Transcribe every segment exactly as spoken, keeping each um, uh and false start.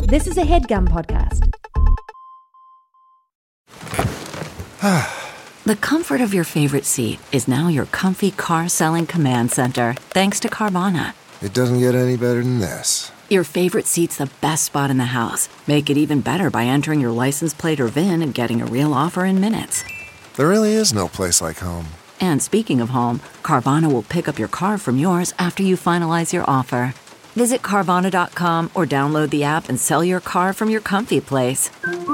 This is a HeadGum podcast. The comfort of your favorite seat is now your comfy car selling command center, thanks to Carvana. It doesn't get any better than this. Your favorite seat's the best spot in the house. Make it even better by entering your license plate or V I N and getting a real offer in minutes. There really is no place like home. And speaking of home, Carvana will pick up your car from yours after you finalize your offer. Visit Carvana dot com or download the app and sell your car from your comfy place.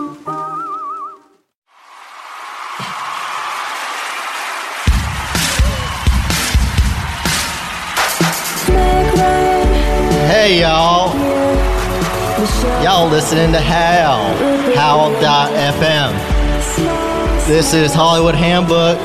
Hey, y'all. Y'all listening to Howl. Howl dot f m. This is Hollywood Handbook.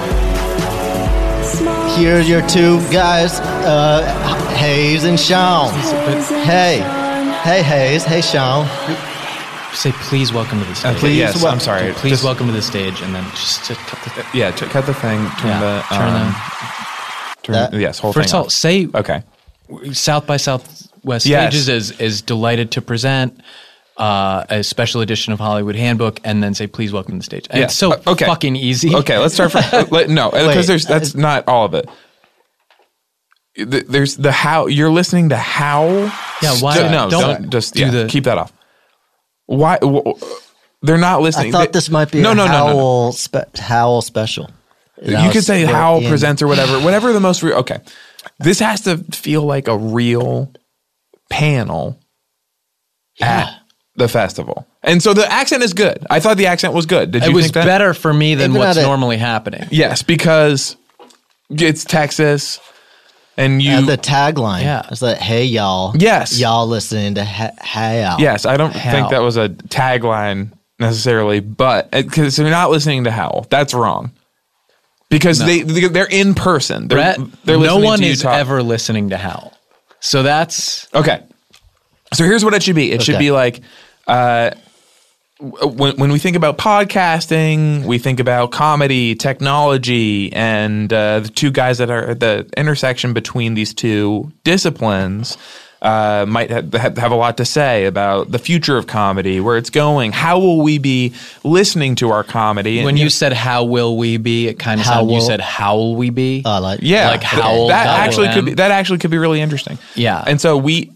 Here's your two guys, uh, Hayes and Sean. Hey. Hey, Hayes. Hey, Sean. Say, please welcome to the stage. Uh, please, yes, wel- I'm sorry. Please Just, welcome to the stage, and then just to cut the... Yeah, to cut the thing, turn Yeah, the... turn um, them. turn, That- yes, whole First thing of all, say Okay. South by Southwest Yes. Stages is, is delighted to present uh, a special edition of Hollywood Handbook, and then say, please welcome to the stage. And Yeah. It's so Uh, okay. fucking easy. Okay, let's start from... let, no, Wait. because there's that's not all of it. The- There's the how... You're listening to how... Yeah, why- St- no, don't don't, just... do Yeah, the- keep that off. Why... W- they're not listening. I thought They- this might be no, a no, no, no, no. Howl, Spe- Howl special. You could say Howl Ian- presents or whatever, whatever the most real. Okay, this has to feel like a real panel at the festival, and so the accent is good. I thought the accent was good. Did you It was think that? better for me than Even what's at a- normally happening. Yes, because it's Texas, and you. Uh, the tagline. Yeah. It's like, hey, y'all. Yes. Y'all listening to ha- Howl. yes, I don't Howl. think that was a tagline necessarily, but because they're not listening to Howl, that's wrong. Because No. they they're in person. They're, Brett, they're no listening one to you is talk. ever listening to Howl. So that's... Okay. So here's what it should be. It should Okay. be like uh, w- when when we think about podcasting, we think about comedy, technology, and uh, the two guys that are at the intersection between these two disciplines uh, might have, have a lot to say about the future of comedy, where it's going. How will we be listening to our comedy? When And, you said how will we be, it kind of How sounded you will- said how will we be. Uh, like, yeah, like Howl that dot actually O M. could be that actually could be really interesting. Yeah. and so we.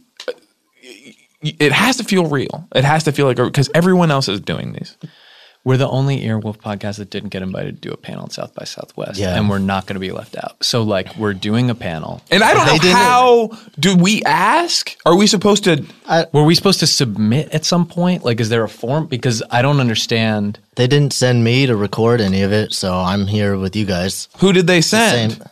It has to feel real. It has to feel like because everyone else is doing these. We're the only Earwolf podcast that didn't get invited to do a panel at South by Southwest, Yeah. and we're not going to be left out. So, like, we're doing a panel. And I don't They know didn't- how do we ask? Are we supposed to? Were we supposed to submit at some point? Like, is there a form? Because I don't understand. They didn't send me to record any of it, so I'm here with you guys. Who did they Same. send?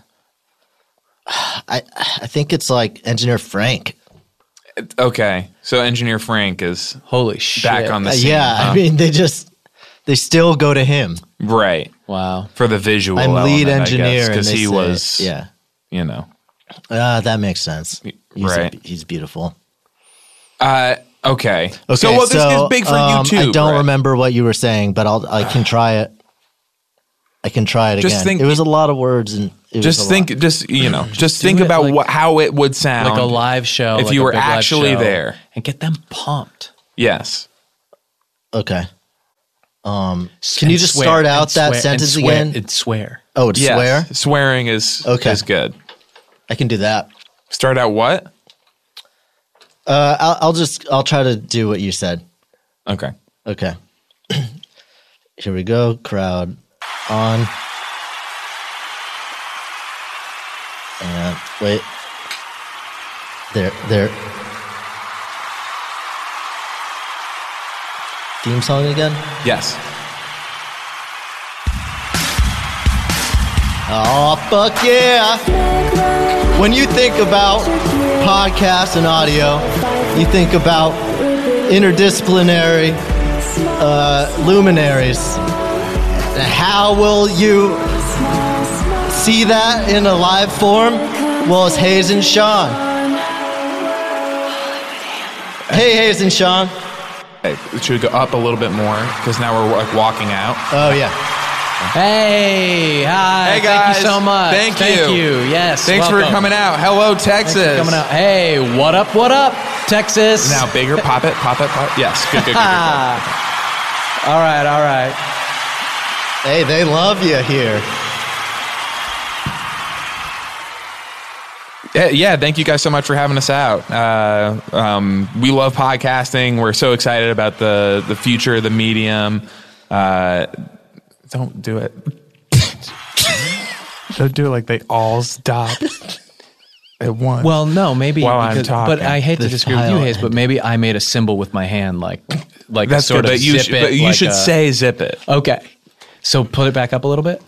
I I think it's like Engineer Frank. Okay, so Engineer Frank is Holy shit! back on the Uh, scene. yeah, huh? I mean they just they still go to him. right Wow. for the visual. I'm lead element, engineer, because and they he say- was. yeah. you know. Uh, that makes sense. He's Right. he's beautiful. Uh, okay. Okay, So well, this is big for um, you too. I don't Brett. remember what you were saying, but I'll I can try it. I can try it Just again. think- it was a lot of words, and it was Just a think, lot. just you know, just do think it about like- what how it would sound Like a live show. if like you a were big live actually show, there. and get them pumped. Yes. Okay. Um, can And you just swear, start and out that swear, sentence and swear, again? and swear. Oh, it's Yes. swear. Swearing is Okay. is good. I can do that. Start out what? Uh, I'll, I'll just I'll try to do what you said. Okay. Okay. Here we go. Crowd on. And wait. There, there. Theme song again? Yes. Oh, fuck yeah. When you think about podcasts and audio, you think about interdisciplinary uh, luminaries. How will you see that in a live form? Well, it's Hayes and Sean. Hey, Hayes and Sean. Hey, should we go up a little bit more because now we're like walking out. Oh, yeah. Hey, hi. Hey, Thank guys. you so much. Thank Thank you. you. Yes. Thanks welcome. for coming out. Hello, Texas. Thanks for coming out. Hey, what up? What up? Texas. Now bigger. Pop it. Pop it. Pop it. Yes. Good, good, good, good, good. All right, all right. Hey, they love you here. Yeah, thank you guys so much for having us out. Uh, um, we love podcasting. We're so excited about the, the future of the medium. Uh, don't do it. Don't do it like they all stop at once. Well, no, maybe While I'm because, talking. but I hate to The disagree with you, file Hayes, but maybe I made a symbol with my hand, like like That's sort good, of but you, zip should, it. but you like should a- say zip it. Okay, so put it back up a little bit.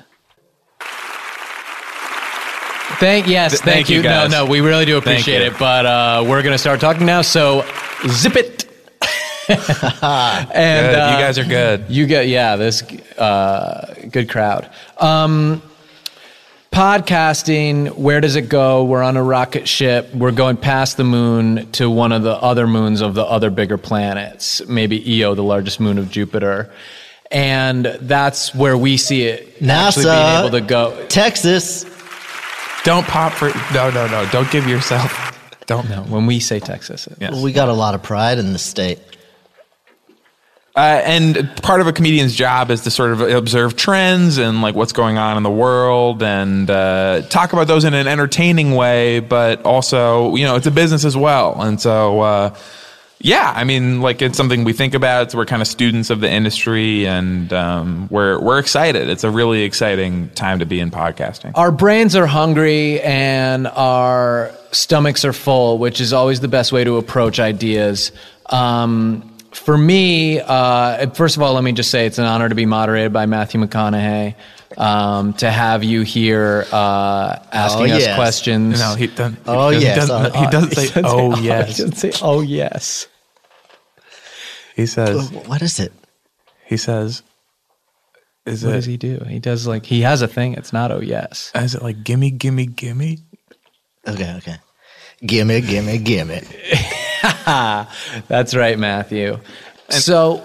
Thank yes, Th- thank, thank you. you, guys. No, no, we really do appreciate you. it. But uh, we're gonna start talking now. So zip it. and Good. uh, you guys are good. You get yeah, this uh, good crowd. Um, podcasting, where does it go? We're on a rocket ship. We're going past the moon to one of the other moons of the other bigger planets, maybe Io, the largest moon of Jupiter. And that's where we see it actually being NASA, able to go. Texas. Don't pop for no, no, no. Don't give yourself. Don't. No, when we say Texas. Yes. We got a lot of pride in the state. Uh, and part of a comedian's job is to sort of observe trends and like what's going on in the world and uh, talk about those in an entertaining way, but also, you know, it's a business as well. And so, uh, yeah, I mean, like it's something we think about. So we're kind of students of the industry, and um, we're we're excited. It's a really exciting time to be in podcasting. Our brains are hungry and our stomachs are full, which is always the best way to approach ideas. Um, For me, uh, first of all, let me just say it's an honor to be moderated by Matthew McConaughey, um, to have you here uh, asking Oh, us yes. questions. No, he doesn't. Oh, he yes. Doesn't, Uh, he doesn't say, "Oh He yes." doesn't say, oh, yes. He says. What is it? He says. Is What it? does he do? He does like, he has a thing. It's not oh, yes. Is it like gimme, gimme, gimme? Okay, okay. Gimme, gimme, gimme. That's right, Matthew. So,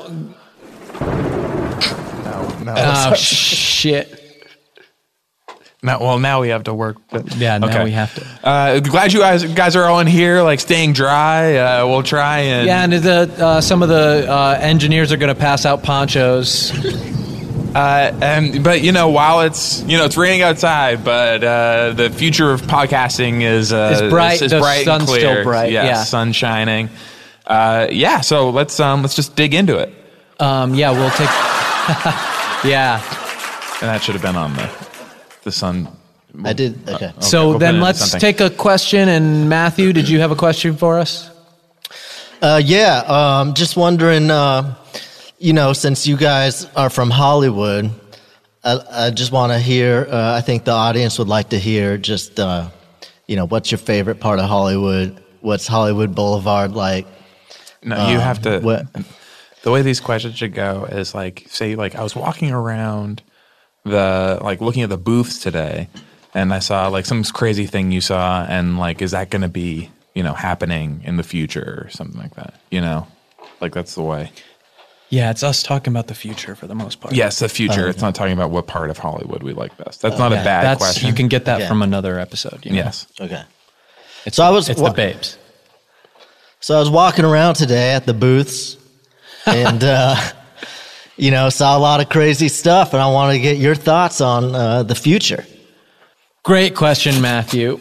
No, no. oh, shit. Now, well, now we have to work. But, Yeah, now we have to. Uh, glad you guys guys are all in here, like staying dry. Uh, we'll try and Yeah, and the, uh, some of the uh, engineers are going to pass out ponchos. uh, and but you know while it's you know it's raining outside, but uh, the future of podcasting is uh, It's bright. Is, is The bright and sun's clear. still bright, Yes, yeah. sun shining. Uh, yeah, so let's um, let's just dig into it. Um, yeah, we'll take. yeah. And that should have been on the the sun. I did. Okay. Okay, So we'll put it then into let's something. take a question. And Matthew, did you have a question for us? Uh, yeah. Um, just wondering. Uh, you know, since you guys are from Hollywood, I, I just want to hear. Uh, I think the audience would like to hear. Just uh, you know, what's your favorite part of Hollywood? What's Hollywood Boulevard like? No, you have to. What? The way these questions should go is like, say, like I was walking around the, like looking at the booths today, and I saw like some crazy thing you saw, and like, is that going to be, you know, happening in the future or something like that? You know, like that's the way. Yeah, it's us talking about the future for the most part. Yes, the future. It's not talking about what part of Hollywood we like best. That's not a Yeah, bad that's, question. You can get that Yeah. from another episode. You know? Yes. Okay. It's, So I was It's wa- the babes. So I was walking around today at the booths, and uh, you know, saw a lot of crazy stuff, and I wanted to get your thoughts on uh, the future. Great question, Matthew.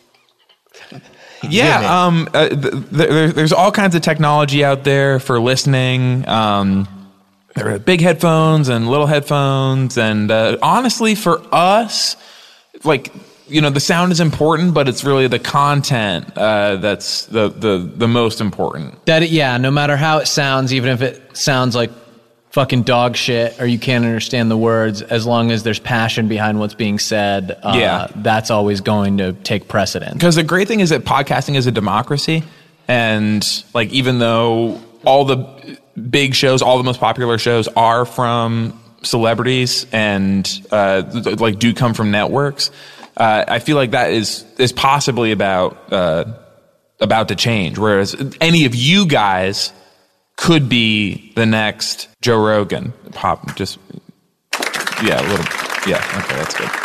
Yeah, um, uh, th- th- there, there's all kinds of technology out there for listening. Um, there are big headphones and little headphones, and uh, honestly, for us, like you know, the sound is important, but it's really the content uh, that's the, the the most important. That yeah, no matter how it sounds, even if it sounds like fucking dog shit or you can't understand the words, as long as there's passion behind what's being said, uh, Yeah. that's always going to take precedence. Because the great thing is that podcasting is a democracy, and like even though all the big shows, all the most popular shows are from celebrities and uh, th- like do come from networks, uh, I feel like that is is possibly about uh, about to change. Whereas any of you guys could be the next Joe Rogan. Pop, just yeah, a little yeah. Okay, that's good.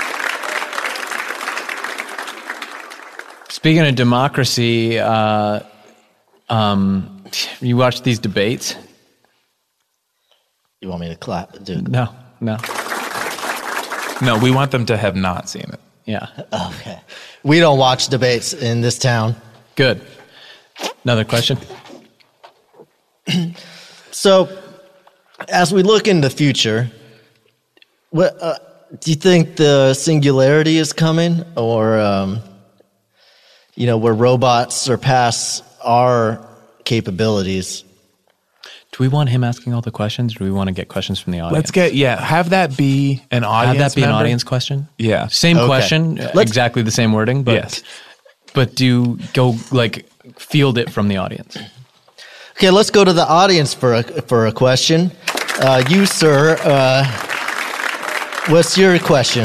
Speaking of democracy, uh, Um, you watch these debates? You want me to clap, dude? No, no. No, we want them to have not seen it. Yeah. Okay. We don't watch debates in this town. Good. Another question? So, as we look in the future, what uh, do you think the singularity is coming, or um, you know, where robots surpass our capabilities? Do we want him asking all the questions, or do we want to get questions from the audience? Let's get, yeah, have that be an audience Have that be member. an audience question? Yeah. Same Okay. question, Let's- exactly the same wording, but Yes. but do go like field it from the audience. Okay, let's go to the audience for a for a question. Uh, you, sir, uh, what's your question?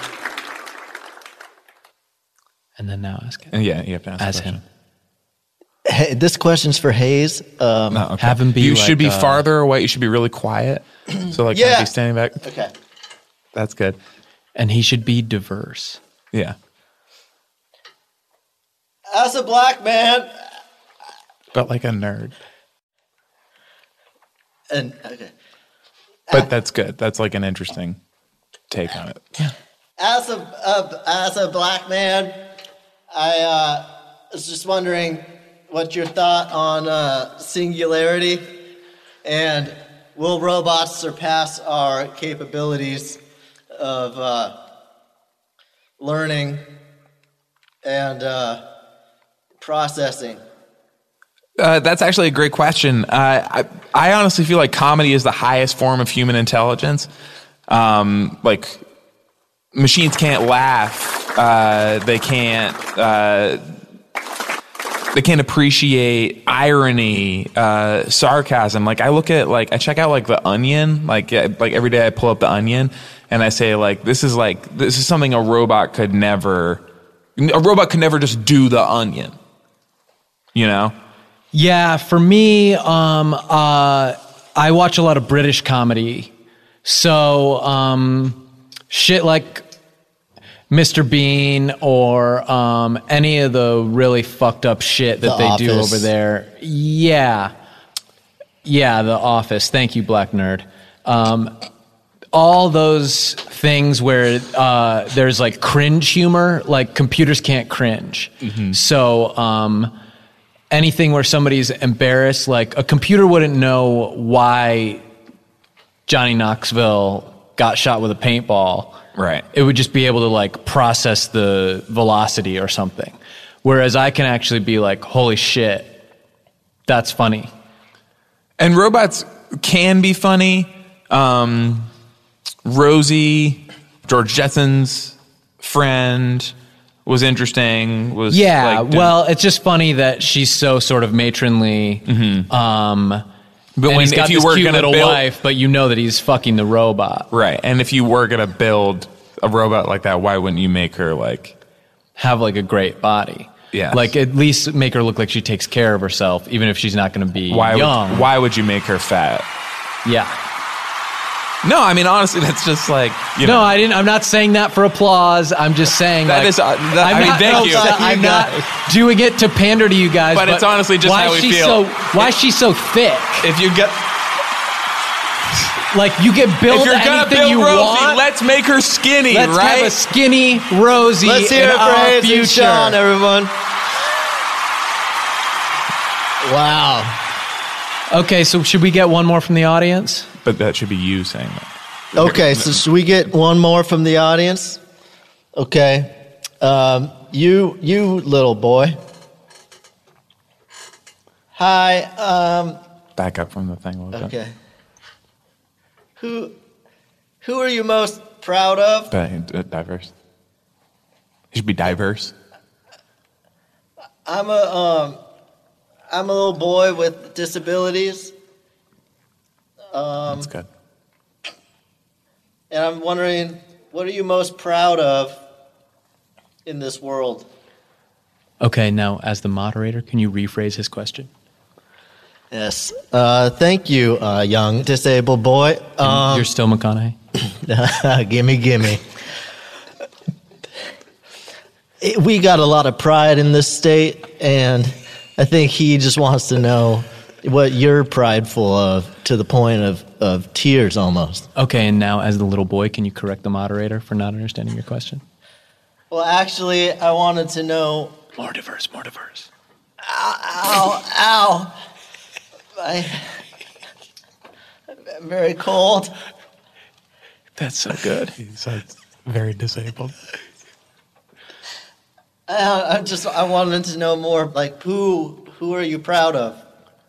And then now ask it. And yeah, you have to ask As the question. him. Hey, this question's for Hayes. Um, No, okay. Have him be You like, should be uh, farther away. You should be really quiet. So like, Yeah. kind of be standing back. Okay. That's good. And he should be diverse. Yeah. As a black man, But like a nerd. and okay. But that's good. That's like an interesting take on it. Yeah. As a, a as a black man, I uh, was just wondering what your thought on uh, singularity, and will robots surpass our capabilities of uh, learning and uh, processing? Uh, that's actually a great question. Uh, I, I honestly feel like comedy is the highest form of human intelligence. Um, like, machines can't laugh. Uh, they can't. Uh, they can't appreciate irony, uh, sarcasm. Like, I look at like I check out like The Onion. Like, yeah, like every day I pull up The Onion and I say like, this is like this is something a robot could never. A robot could never just do The Onion. You know. Yeah, for me, um, uh, I watch a lot of British comedy. So, um, shit like Mister Bean or um, any of the really fucked up shit that The they do Office. over there. Yeah. Yeah, The Office. Thank you, Black Nerd. Um, all those things where uh, there's like cringe humor, like computers can't cringe. So, um, anything where somebody's embarrassed, like a computer wouldn't know why Johnny Knoxville got shot with a paintball. Right. It would just be able to like process the velocity or something. Whereas I can actually be like, holy shit, that's funny. And robots can be funny. Um, Rosie, George Jetson's friend, was interesting. Was Yeah, like, did- well, it's just funny that she's so sort of matronly. Um, but and when he's got if you this were cute gonna little build, wife, but you know that he's fucking the robot. right? And if you were gonna build a robot like that, why wouldn't you make her like? Have like a great body. Yes. Like at least make her look like she takes care of herself, even if she's not going to be Why young. would why would you make her fat? Yeah. No, I mean honestly, that's just like you No, know. I didn't. I'm not saying that for applause. I'm just saying That like, is, uh, that- I'm I mean, not, thank no, you. I'm You not guys. doing it to pander to you guys. But it's honestly just why how is we she feel. So, why is she so thick? If you get Like you can build if you're gonna anything build you Rosie, want. let's make her skinny, Let's right? have a skinny Rosie Let's hear in it for our Hayes future. and Sean, everyone. Wow. Okay, so should we get one more from the audience? but that should be you saying that. Okay, so should we get one more from the audience? Okay. Um, you, you little boy. Hi. Um, Back up from the thing a little bit. okay. Who, who are you most proud of? But uh, diverse. You should be diverse. I'm a, um, I'm a little boy with disabilities, That's good. and I'm wondering, what are you most proud of in this world? Okay, now as the moderator, can you rephrase his question? Yes. Uh, thank you, uh, young disabled boy. Um, You're still McConaughey? gimme, gimme. It- we got a lot of pride in this state, and I think he just wants to know what you're prideful of to the point of, of tears almost. Okay, and now as the little boy, can you correct the moderator for not understanding your question? Well, actually, I wanted to know... More diverse, more diverse. Ow, ow, ow. I, I'm very cold. That's so good. He's uh, very disabled. I, I just, I wanted to know more, like, who, who are you proud of?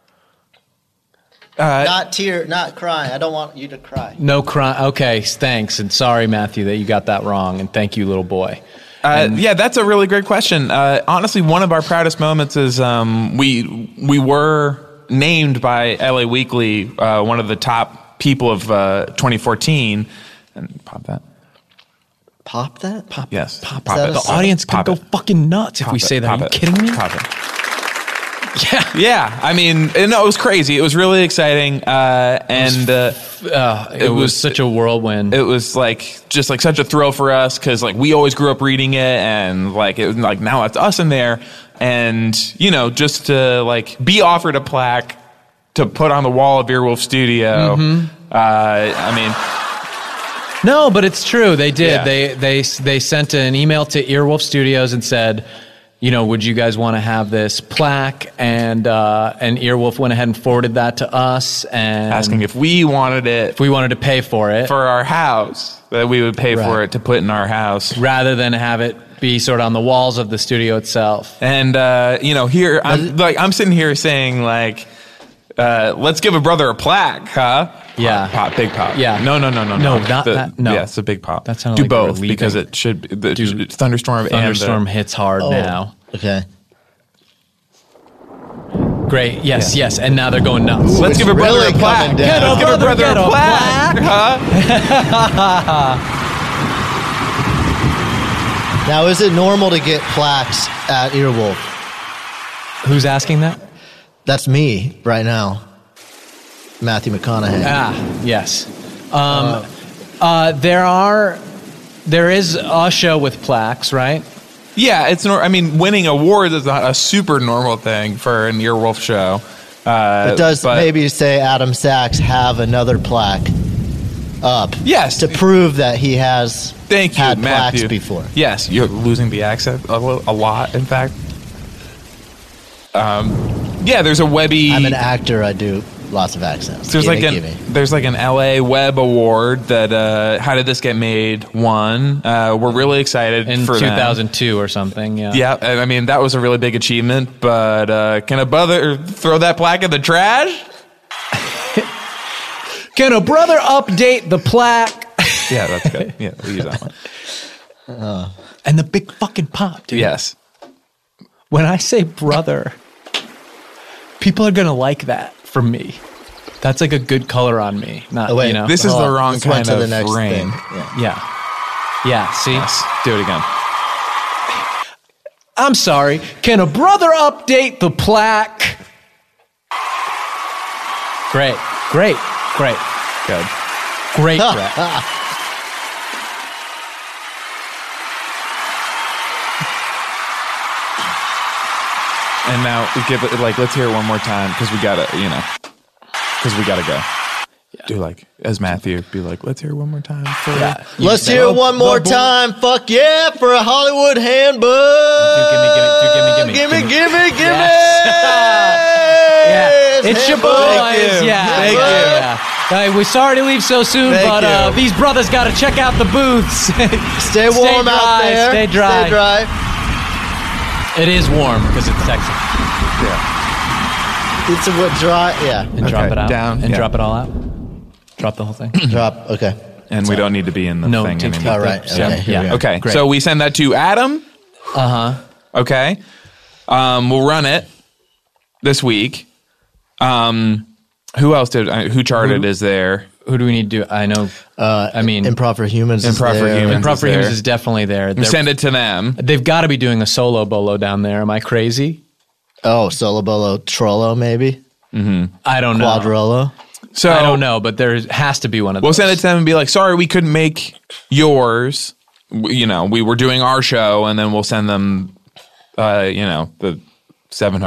Uh, Not tear, not crying. I don't want you to cry. No cry. Okay, thanks. And sorry, Matthew, that you got that wrong. And thank you, little boy. Uh, yeah, that's a really great question. Uh, honestly, one of our proudest moments is um, we we were named by L A Weekly uh, one of the top people of uh, twenty fourteen. And pop that. Pop that? Pop, Yes. Pop, Pop that. it. The Pop audience it. could Pop go it. fucking nuts if Pop we it. say that. Pop Are you it. kidding me? Pop it. Yeah. Yeah, I mean, no, it was crazy. It was really exciting, uh, and uh, Uh, it, It was, was- such a whirlwind. it was like just like such a thrill for us because like we always grew up reading it, and like it was like now it's us in there, and you know just to like be offered a plaque to put on the wall of Earwolf Studio. Mm-hmm. Uh, I mean, No, but it's true. They did. Yeah. They they they sent an email to Earwolf Studios and said, you know, would you guys want to have this plaque? And uh, and Earwolf went ahead and forwarded that to us and asking if we wanted it if we wanted to pay for it for our house, that we would pay for Right. it to put in our house. rather than have it be sort of on the walls of the studio itself. And uh, you know, here I'm like I'm sitting here saying like, uh, let's give a brother a plaque, huh? Yeah. pop, pop, big pop. Yeah. no, no, no, no, No, no. not The- that- no. Yes, a big pop. That sounded Do like we were both because leaving. it should be the Do- thunderstorm. Thunderstorm and hits hard Oh, now. Okay. Great. Yes, Yeah. yes. And now they're going nuts. The, let's It's give a brother really a plaque. coming down. Let's give a brother Get a a plaque, huh? Now, is it normal to get plaques at Earwolf? Who's asking that? That's me right now. Matthew McConaughey. Ah, yes. Um, uh, there are, there is a show with plaques, right? Yeah, it's. Nor- I mean, winning awards is not a super normal thing for an Earwolf show. Uh, It does but- maybe say Adam Sachs have another plaque up. Yes. To prove that he has Thank you, had Matthew. plaques before. Yes, you're losing the accent a, lo- a lot. In fact, um, yeah. There's a Webby. I'm an actor. I do lots of accents. There's Gimme, like an gimme. there's like an L A Web Award that uh, How Did This Get Made won. Uh, we're really excited In for two them. thousand two or something. Yeah. Yeah, and I mean that was a really big achievement. But uh, can a brother throw that plaque in the trash? Can a brother update the plaque? Yeah, that's good. Yeah, we'll use that one. And the big fucking pop, dude. Yes. When I say brother, people are gonna like that from me. That's like a good color on me. Not Oh, wait. you know. This is Hold the on. wrong Let's went kind to of the next rain. thing. Yeah. yeah. Yeah. See. Yes. Do it again. I'm sorry. Can a brother update the plaque? Great. Great. Great. Good. Great, Brett. And now we give it like let's hear it one more time because we gotta you know because we gotta go. Do like as Matthew be like let's hear it one more time. For Yeah. Let's say- hear it Oh, one more oh, boy. time. Fuck yeah for a Hollywood handbook. Dude, gimme, gimme, dude, gimme, gimme, Gimme, gimme. gimme, gimme. Yeah, it's your boys. Thank you. Yeah, Thank yeah, you. yeah. Uh, we're sorry to leave so soon, Thank but uh, you. these brothers got to check out the booths. Stay warm out dry, there. Stay dry. Stay dry. It is warm because it's Texas. It's a what dry. Yeah. And drop Okay, it out. down, And yeah. drop it all out. Drop the whole thing. Drop. Okay. And we don't need to be in the No, thing take- anymore. All right. Yeah. Okay. here Yeah. we go. Okay, Great. so we send that to Adam. Uh huh. Okay, um, we'll run it this week. Um, who else did? Uh, who charted is there? Who do we need to do? I know. Uh, I mean, Improv for Humans. is Improv for there. Humans. Improv is for Humans there. is definitely there. We They're- send it to them. They've got to be doing a solo bolo down there. Am I crazy? Oh, Solo Bolo Trollo, maybe I don't know. Quadrollo. So I don't know, but there has to be one of We'll those. send it to them and be like, "Sorry, we couldn't make yours. W- You know, we were doing our show, and then we'll send them, uh, you know, the seven hundred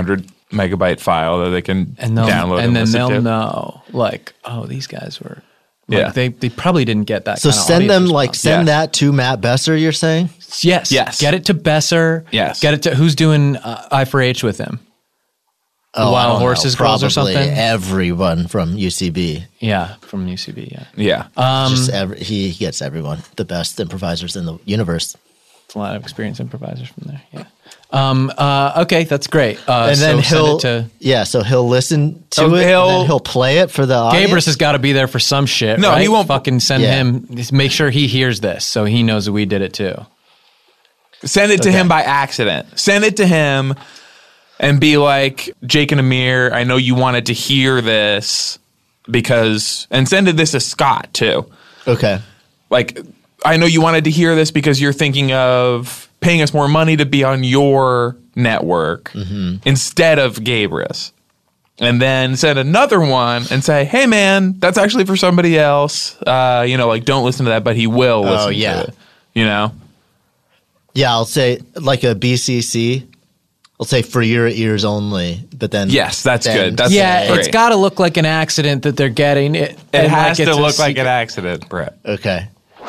megabyte file that they can and they'll, download and, and then listen they'll to. know, like, oh, these guys were. Like, Yeah. they they probably didn't get that. So kind of send them audience like response. send Yes. that to Matt Besser. You're saying? Yes. Yes. Get it to Besser. Yes. Get it to who's doing uh, I four H with him. Oh, I Wild don't know. Horses Girls or Probably something? everyone from U C B. Yeah, from U C B. Yeah, Yeah. Um, Just every, he gets everyone, the best improvisers in the universe. it's a lot of experienced improvisers from there. Yeah. Um. Uh. Okay, that's great. Uh, And then so he'll, send it yeah, so he'll listen to Oh, it, he'll- and then he'll play it for the to. audience. Gabrus has got to be there for some shit. No, right? he won't- fucking send Yeah. him. Just make sure he hears this, so he knows that we did it too. Send it to Okay. him by accident. Send it to him and be like, Jake and Amir, I know you wanted to hear this because, and send it this to Scott too. Okay. Like, I know you wanted to hear this because you're thinking of paying us more money to be on your network instead of Gabrus. And then send another one and say, hey man, that's actually for somebody else. Uh, you know, like don't listen to that, but he will listen Oh, yeah. to it. You know? Yeah, I'll say like a B C C. I'll say for your ears only, but then Yes, that's then good. That's yeah, great. it's got to look like an accident that they're getting. It, It and has like to it's a look like an secret- accident, Brett. okay.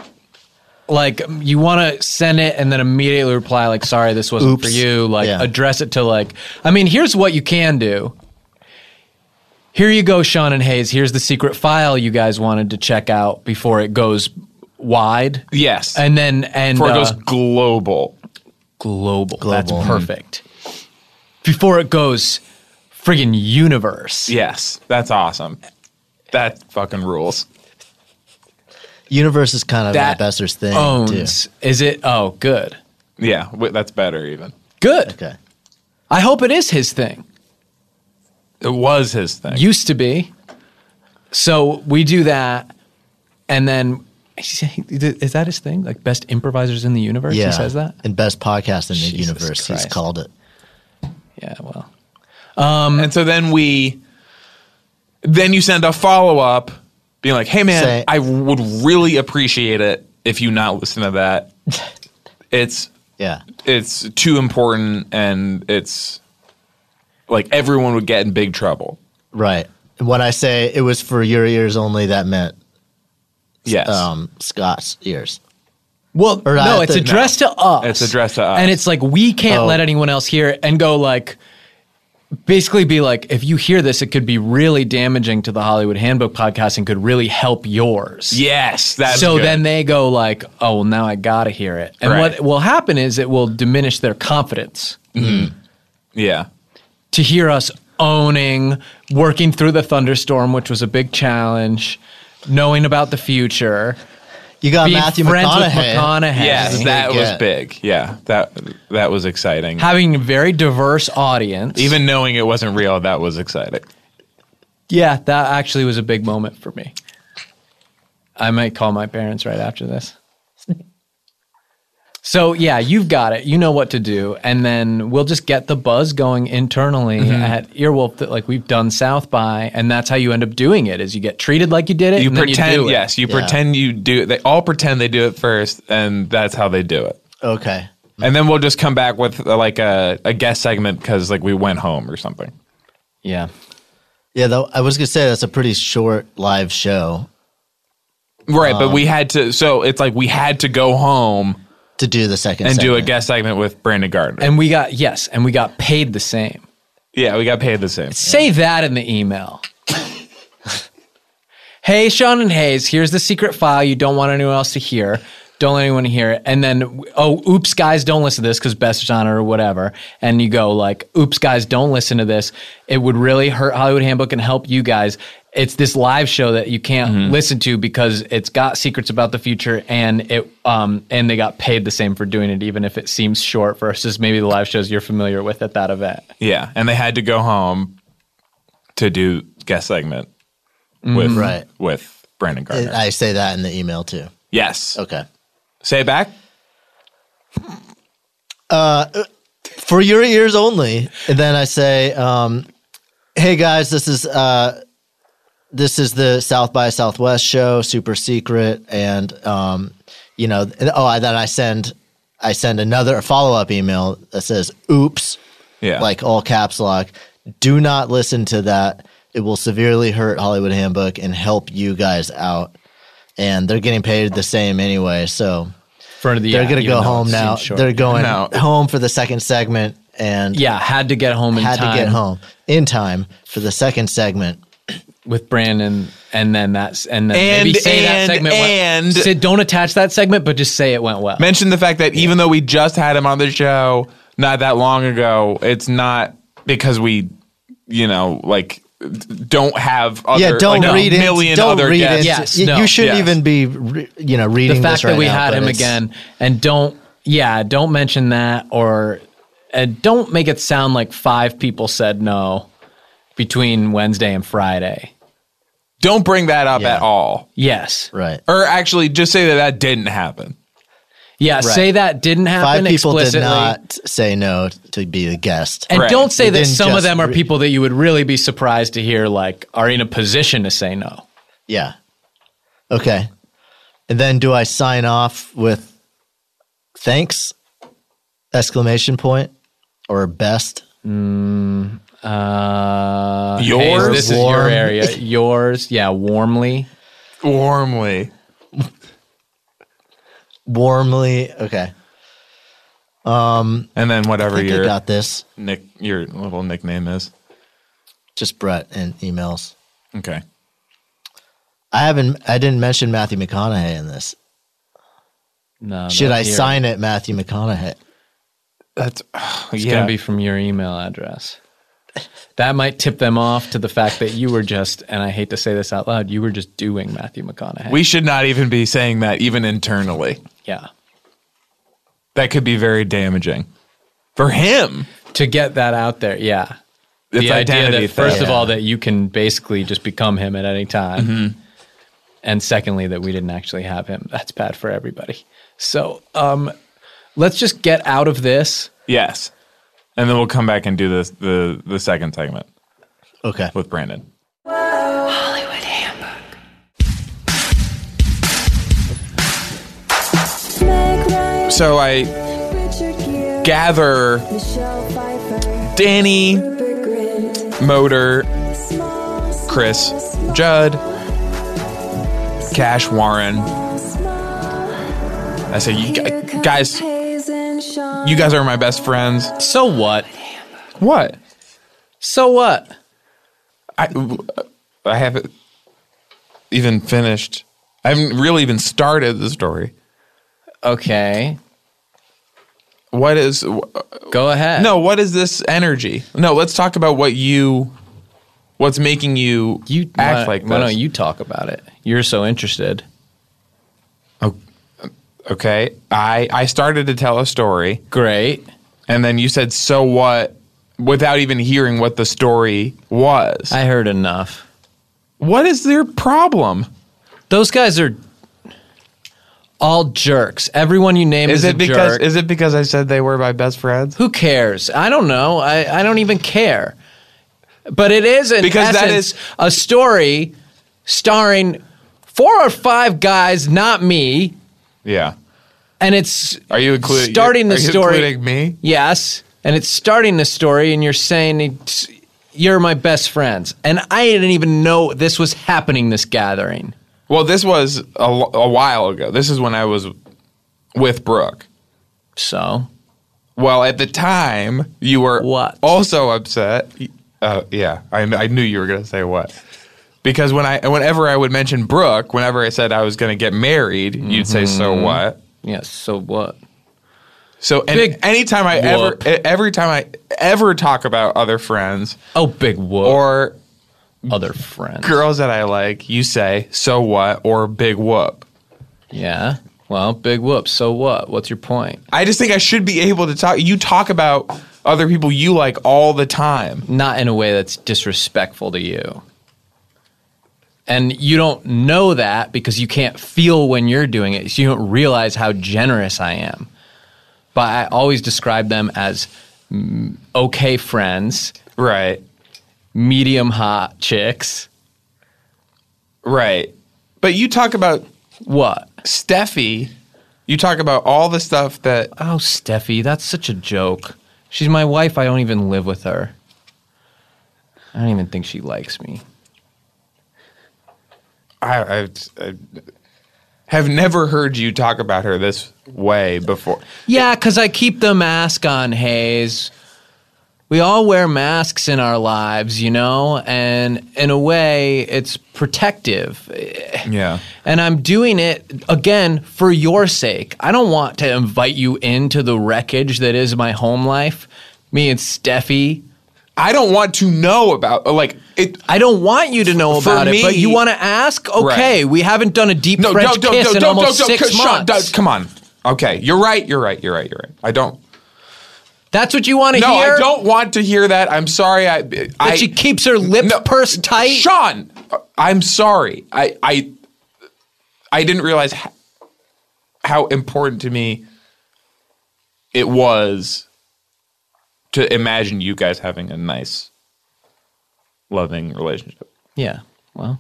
Like you want to send it and then immediately reply like, "Sorry, this wasn't Oops. for you." Like Yeah. address it to like. I mean, here's what you can do. Here you go, Sean and Hayes. Here's the secret file you guys wanted to check out before it goes wide. Yes. And then and Before it uh, goes global. global. Global. That's perfect. Before it goes friggin' universe. Yes, that's awesome. That fucking rules. Universe is kind of That Matt Besser's thing owns. too. Is it? Oh, good. Yeah, w- that's better even. Good. Okay. I hope it is his thing. It was his thing. Used to be. So we do that, and then is that his thing? Like best improvisers in the universe? Yeah. He says that? And best podcast in the Jesus universe. Christ. He's called it. Yeah, well. and so then we, then you send a follow up being like, hey man, Say- I would really appreciate it if you not listen to that. It's, Yeah. it's too important and it's like everyone would get in big trouble. Right. When I say it was for your ears only, that meant Yes. um, Scott's ears. Well, Or no, I it's think- addressed to us. It's addressed to us. And it's like, we can't Oh. let anyone else hear it and go like, basically be like, if you hear this, it could be really damaging to the Hollywood Handbook podcast and could really help yours. yes. That's so good. then they go like, oh, well, now I got to hear it. And Right. what will happen is it will diminish their confidence yeah. to hear us owning, working through the thunderstorm, which was a big challenge, knowing about the future, You got being Matthew friends McConaughey. with McConaughey. Yes, Big that was get. big. Yeah, that that was exciting. Having a very diverse audience. Even knowing it wasn't real, that was exciting. Yeah, that actually was a big moment for me. I might call my parents right after this. So yeah, you've got it. You know what to do, and then we'll just get the buzz going internally at Earwolf that like we've done South by, and that's how you end up doing it. Is you get treated like you did it. You and then pretend, you do it. yes, you Yeah. pretend you do. They all pretend they do it first, and that's how they do it. Okay. And then we'll just come back with uh, like a, a guest segment because like we went home or something. Yeah. Yeah, though I was gonna say that's a pretty short live show Right, but Um, we had to. So it's like we had to go home to do the second and do a segment. guest segment with Brandon Gardner. And we got yes, and we got paid the same. yeah, we got paid the same. Say that in the email. Hey, Sean and Hayes, here's the secret file you don't want anyone else to hear. Don't let anyone hear it. And then, oh, oops, guys, don't listen to this because Besser's on it or whatever. And you go like, oops, guys, don't listen to this. It would really hurt Hollywood Handbook and help you guys. It's this live show that you can't Mm-hmm. listen to because it's got secrets about the future and it um and they got paid the same for doing it, even if it seems short versus maybe the live shows you're familiar with at that event. Yeah, and they had to go home to do guest segment Mm-hmm. with Right. with Brandon Gardner. I say that in the email too. yes. Okay. Say it back. For your ears only. And then I say, um, hey guys, this is uh, this is the South by Southwest show, super secret, and um, you know, and- oh, and then I send I send another follow up email that says, "Oops," Yeah. like all caps lock. Do not listen to that. It will severely hurt Hollywood Handbook and help you guys out. And they're getting paid the same anyway, so For the, they're yeah, going to even go though home it now. seems short. They're going No. home for the second segment and Yeah, had to get home in had time. to get home in time for the second segment. with Brandon, and then that's and then And- maybe say that and- segment and- went. Say, don't attach that segment, but just say it went well. Mention the fact that even though we just had him on the show not that long ago, it's not because we, you know, like don't have other, Yeah, don't like, read a it. million Don't other read guests. it. Yes, you, no, you shouldn't yes. even be, re, you know, reading the fact this right that we now, had but him it's- again, and don't, yeah, don't mention that, or and don't make it sound like five people said no between Wednesday and Friday. Don't bring that up Yeah. at all. Yes, Right. Or actually, just say that that didn't happen. yeah. Say that didn't happen Five people did explicitly. not say no to be a guest. And Right. don't say They that didn't some of just them are re- people that you would really be surprised to hear, like, are in a position to say no. Yeah. Okay. And then do I sign off with thanks? Exclamation point or best? Uh, Yours? Hayes, this is your Warm. area. Yours, yeah, warmly. Warmly. Warmly. Okay. And then I whatever think I your got this. nick your little nickname is. Just Brett in emails. Okay. I haven't. I didn't mention Matthew McConaughey in this. No, Should not I here. sign it, Matthew McConaughey? That's It's yeah. gonna be from your email address. That might tip them off to the fact that you were just, and I hate to say this out loud, you were just doing Matthew McConaughey. We should not even be saying that even internally. yeah. That could be very damaging for him. To get that out there, yeah. It's the idea identity that, first theft. of all, that you can basically just become him at any time. Mm-hmm. And secondly, that we didn't actually have him. That's bad for everybody. So um, let's just get out of this. Yes. And then we'll come back and do this the the second segment Okay. with Brandon. So I gather Danny, Motor, Chris, Judd, Cash, Warren. I say, you gu- guys, you guys are my best friends. So what? What? So what? I, I haven't even finished. I haven't really even started the story. Okay. What is Go ahead. no? What is this energy? No, let's talk about what you, what's making you, you act why, like this. Why don't you talk about it? You're so interested. Okay, I I started to tell a story, Great. and then you said, "So what?" without even hearing what the story was. I heard enough. What is their problem? Those guys are all jerks. Everyone you name is, Is it a because jerk. is it because I said they were my best friends? Who cares? I don't know. I, I don't even care. But it is in Because that essence is- a story starring four or five guys, not me, Yeah. and it's Are you including starting the are you story? including me? Yes, and it's starting the story, and you're saying it's, you're my best friends, and I didn't even know this was happening. This gathering. Well, this was a, a while ago. This is when I was with Brooke. So Well, at the time, you were What? also upset. Uh, yeah, I, I knew you were going to say what. Because when I, whenever I would mention Brooke, whenever I said I was going to get married, you'd say, "So what?" yes. So what? So and Big anytime I whoop. ever, every time I ever talk about other friends Oh, big whoop. or Other friends. girls that I like, you say, "So what?" or "Big whoop." Yeah. Well, big whoop. So what? What's your point? I just think I should be able to talk. You talk about other people you like all the time. Not in a way that's disrespectful to you. And you don't know that because you can't feel when you're doing it. So you don't realize how generous I am. But I always describe them as mm, okay friends, Right. medium hot chicks. Right. But you talk about What? Steffi. You talk about all the stuff that. Oh, Steffi, that's such a joke. She's my wife. I don't even live with her. I don't even think she likes me. I, I, I have never heard you talk about her this way before. Yeah, because I keep the mask on, Hayes. We all wear masks in our lives, you know, and in a way, it's protective. Yeah. And I'm doing it, again, for your sake. I don't want to invite you into the wreckage that is my home life, me and Steffi. I don't want to know about, like, it. I don't want you to know For about me- it, but you want to ask? Okay, Right. we haven't done a deep No, French don't, don't, kiss don't, in don't, almost don't, six don't, Sean, months. don't- come on. Okay, you're right, you're right, you're right, you're right. I don't. That's what you want to No, hear? I don't want to hear that. I'm sorry. I, That I she keeps her lips No, pursed tight? Sean, I'm sorry. I, I, I didn't realize how, how important to me it was to imagine you guys having a nice, loving relationship. Yeah, well.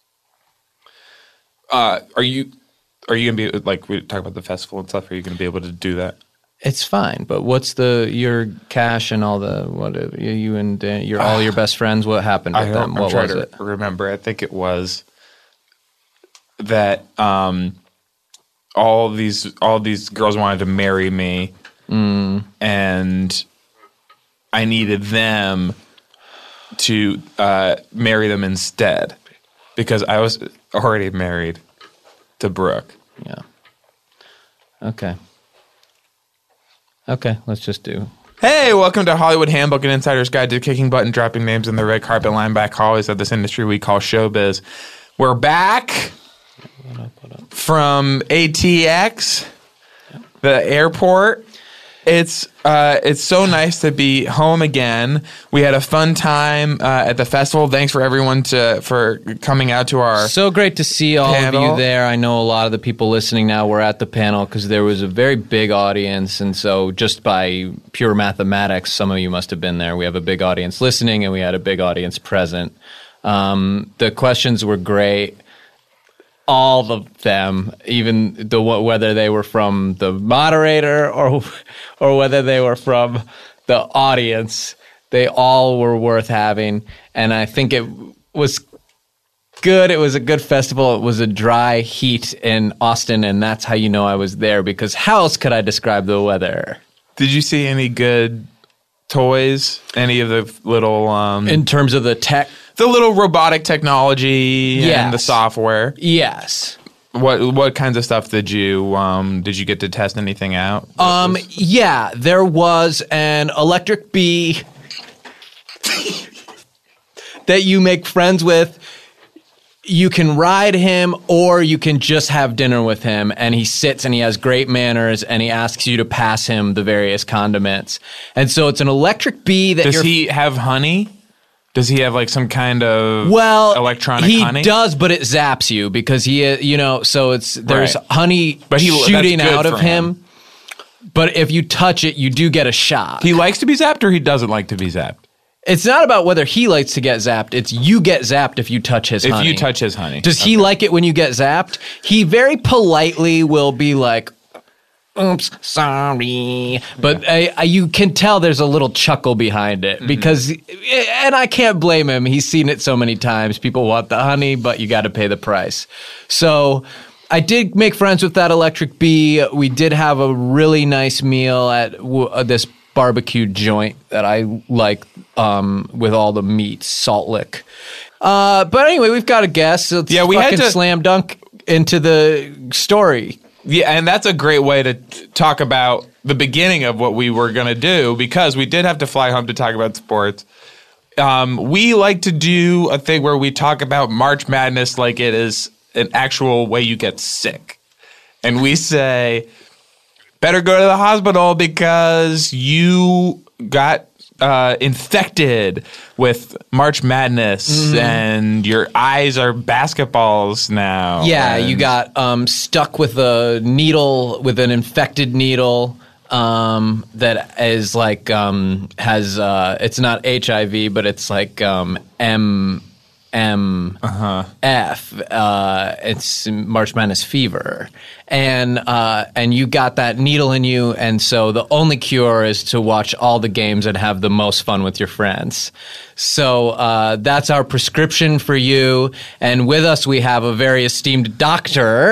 Uh, are you, are you gonna be like we talk about the festival and stuff? Are you gonna be able to do that? It's fine, but what's the your Cash and all the what you and Dan, your all your best friends? What happened with I them? don't, What I'm was trying it? to remember. I think it was that um, all these all these girls wanted to marry me, Mm. and I needed them to uh, marry them instead because I was already married to Brooke. Yeah. Okay. Okay, let's just do. Hey, welcome to Hollywood Handbook, an insider's guide to kicking butt and dropping names in the red carpet line back hallways of this industry we call showbiz. We're back from A T X, the airport. It's uh, it's so nice to be home again. We had a fun time uh, at the festival. Thanks for everyone to for coming out to our So great to see all panel. of you there. I know a lot of the people listening now were at the panel because there was a very big audience. And so just by pure mathematics, some of you must have been there. We have a big audience listening and we had a big audience present. Um, the questions were great. All of them, even the whether they were from the moderator or or whether they were from the audience, they all were worth having. And I think it was good. It was a good festival. It was a dry heat in Austin, and that's how you know I was there, because how else could I describe the weather? Did you see any good toys? Any of the little um, In terms of the tech, the little robotic technology Yes. and the software? yes. What what kinds of stuff did you um, did you get to test anything out? Um, yeah, there was an electric bee that you make friends with. You can ride him or you can just have dinner with him, and he sits and he has great manners and he asks you to pass him the various condiments. And so it's an electric bee that Does you're he have honey? Does he have like some kind of well, electronic he honey? does, but it zaps you because he, uh, you know, so it's there's Right. honey But he- that's shooting good out of for him. him. But if you touch it, you do get a shot. He likes to be zapped or he doesn't like to be zapped? It's not about whether he likes to get zapped. It's you get zapped if you touch his If honey. you touch his honey. Does he like it when you get zapped? He very politely will be like, oops, sorry. But I, I, you can tell there's a little chuckle behind it because, and I can't blame him. He's seen it so many times. People want the honey, but you got to pay the price. So I did make friends with that electric bee. We did have a really nice meal at w- uh, this barbecue joint that I like um, with all the meats, Salt Lick. Uh, but anyway, we've got a guest. Let's Yeah, we had fucking to- slam dunk into the story. Yeah, and that's a great way to t- talk about the beginning of what we were going to do, because we did have to fly home to talk about sports. Um, we like to do a thing where we talk about March Madness like it is an actual way you get sick. And we say, better go to the hospital because you got uh, infected with March Madness and your eyes are basketballs now. Yeah, And- you got um, stuck with a needle, with an infected needle um, that is like um, has uh, it's not H I V, but it's like um, M M F. Uh, it's March Madness fever, and uh, and you got that needle in you, and so the only cure is to watch all the games and have the most fun with your friends. So uh, that's our prescription for you. And with us, we have a very esteemed doctor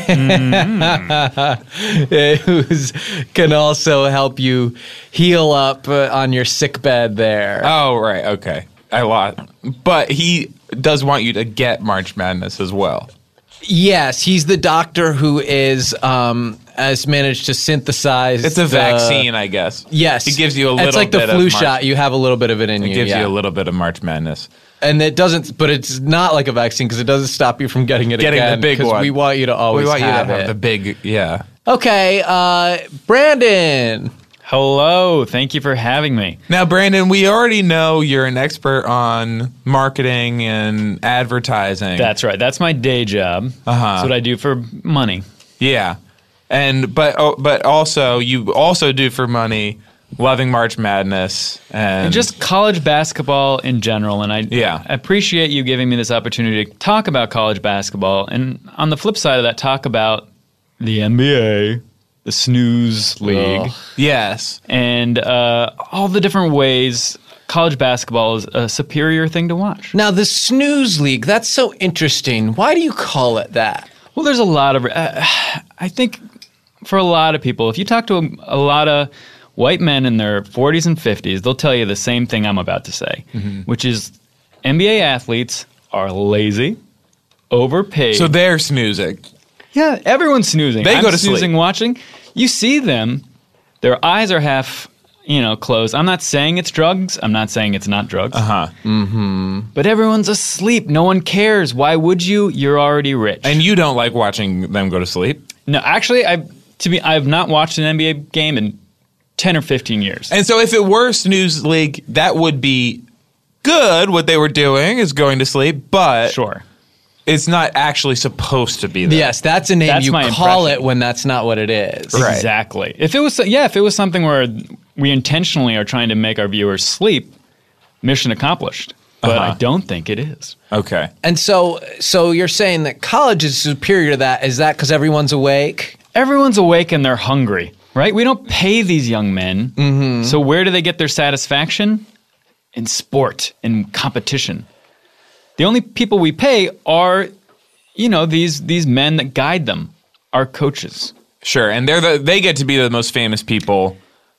mm. who can also help you heal up uh, on your sick bed there. Oh, right. Okay. I lost. But he does want you to get March Madness as well. Yes, he's the doctor who is um, has managed to synthesize. It's a the, vaccine, I guess. Yes, he gives you a little. It's like bit the flu of March, shot. You have a little bit of it in it you. It gives yeah. you a little bit of March Madness, and it doesn't. But it's not like a vaccine because it doesn't stop you from getting it getting again. the big one. We want you to always we want have you to it. have the big. Yeah. Okay, uh, Brandon. Hello, thank you for having me. Now, Brandon, we already know you're an expert on marketing and advertising. That's right. That's my day job. Uh-huh. That's what I do for money. Yeah, and but oh, but also you also do for money, loving March Madness and, And just college basketball in general. And I Yeah. appreciate you giving me this opportunity to talk about college basketball. And on the flip side of that, talk about the N B A, the snooze league, Ugh. yes, and uh, all the different ways college basketball is a superior thing to watch. Now, the snooze league. That's so interesting. Why do you call it that? Well, there's a lot of. Uh, I think for a lot of people, if you talk to a, a lot of white men in their forties and fifties, they'll tell you the same thing I'm about to say, mm-hmm. which is N B A athletes are lazy, overpaid. so they're snoozing. Yeah, everyone's snoozing. They I'm go to snoozing sleep. watching. You see them, their eyes are half, you know, closed. I'm not saying it's drugs. I'm not saying it's not drugs. Uh-huh. Mm-hmm. But everyone's asleep. No one cares. Why would you? You're already rich. And you don't like watching them go to sleep. No, actually, I to be I've not watched an N B A game in ten or fifteen years. And so if it were snooze league, that would be good. What they were doing is going to sleep, but Sure. it's not actually supposed to be that. Yes, that's a name That's you my call impression. it when that's not what it is. Right. Exactly. If it was, yeah, if it was something where we intentionally are trying to make our viewers sleep, mission accomplished. But Uh-huh. I don't think it is. Okay. And so, so you're saying that college is superior to that. Is that because everyone's awake? Everyone's awake and they're hungry, right? We don't pay these young men. Mm-hmm. So where do they get their satisfaction? In sport, in competition. The only people we pay are, you know, these these men that guide them, our coaches. Sure. And they're the they get to be the most famous people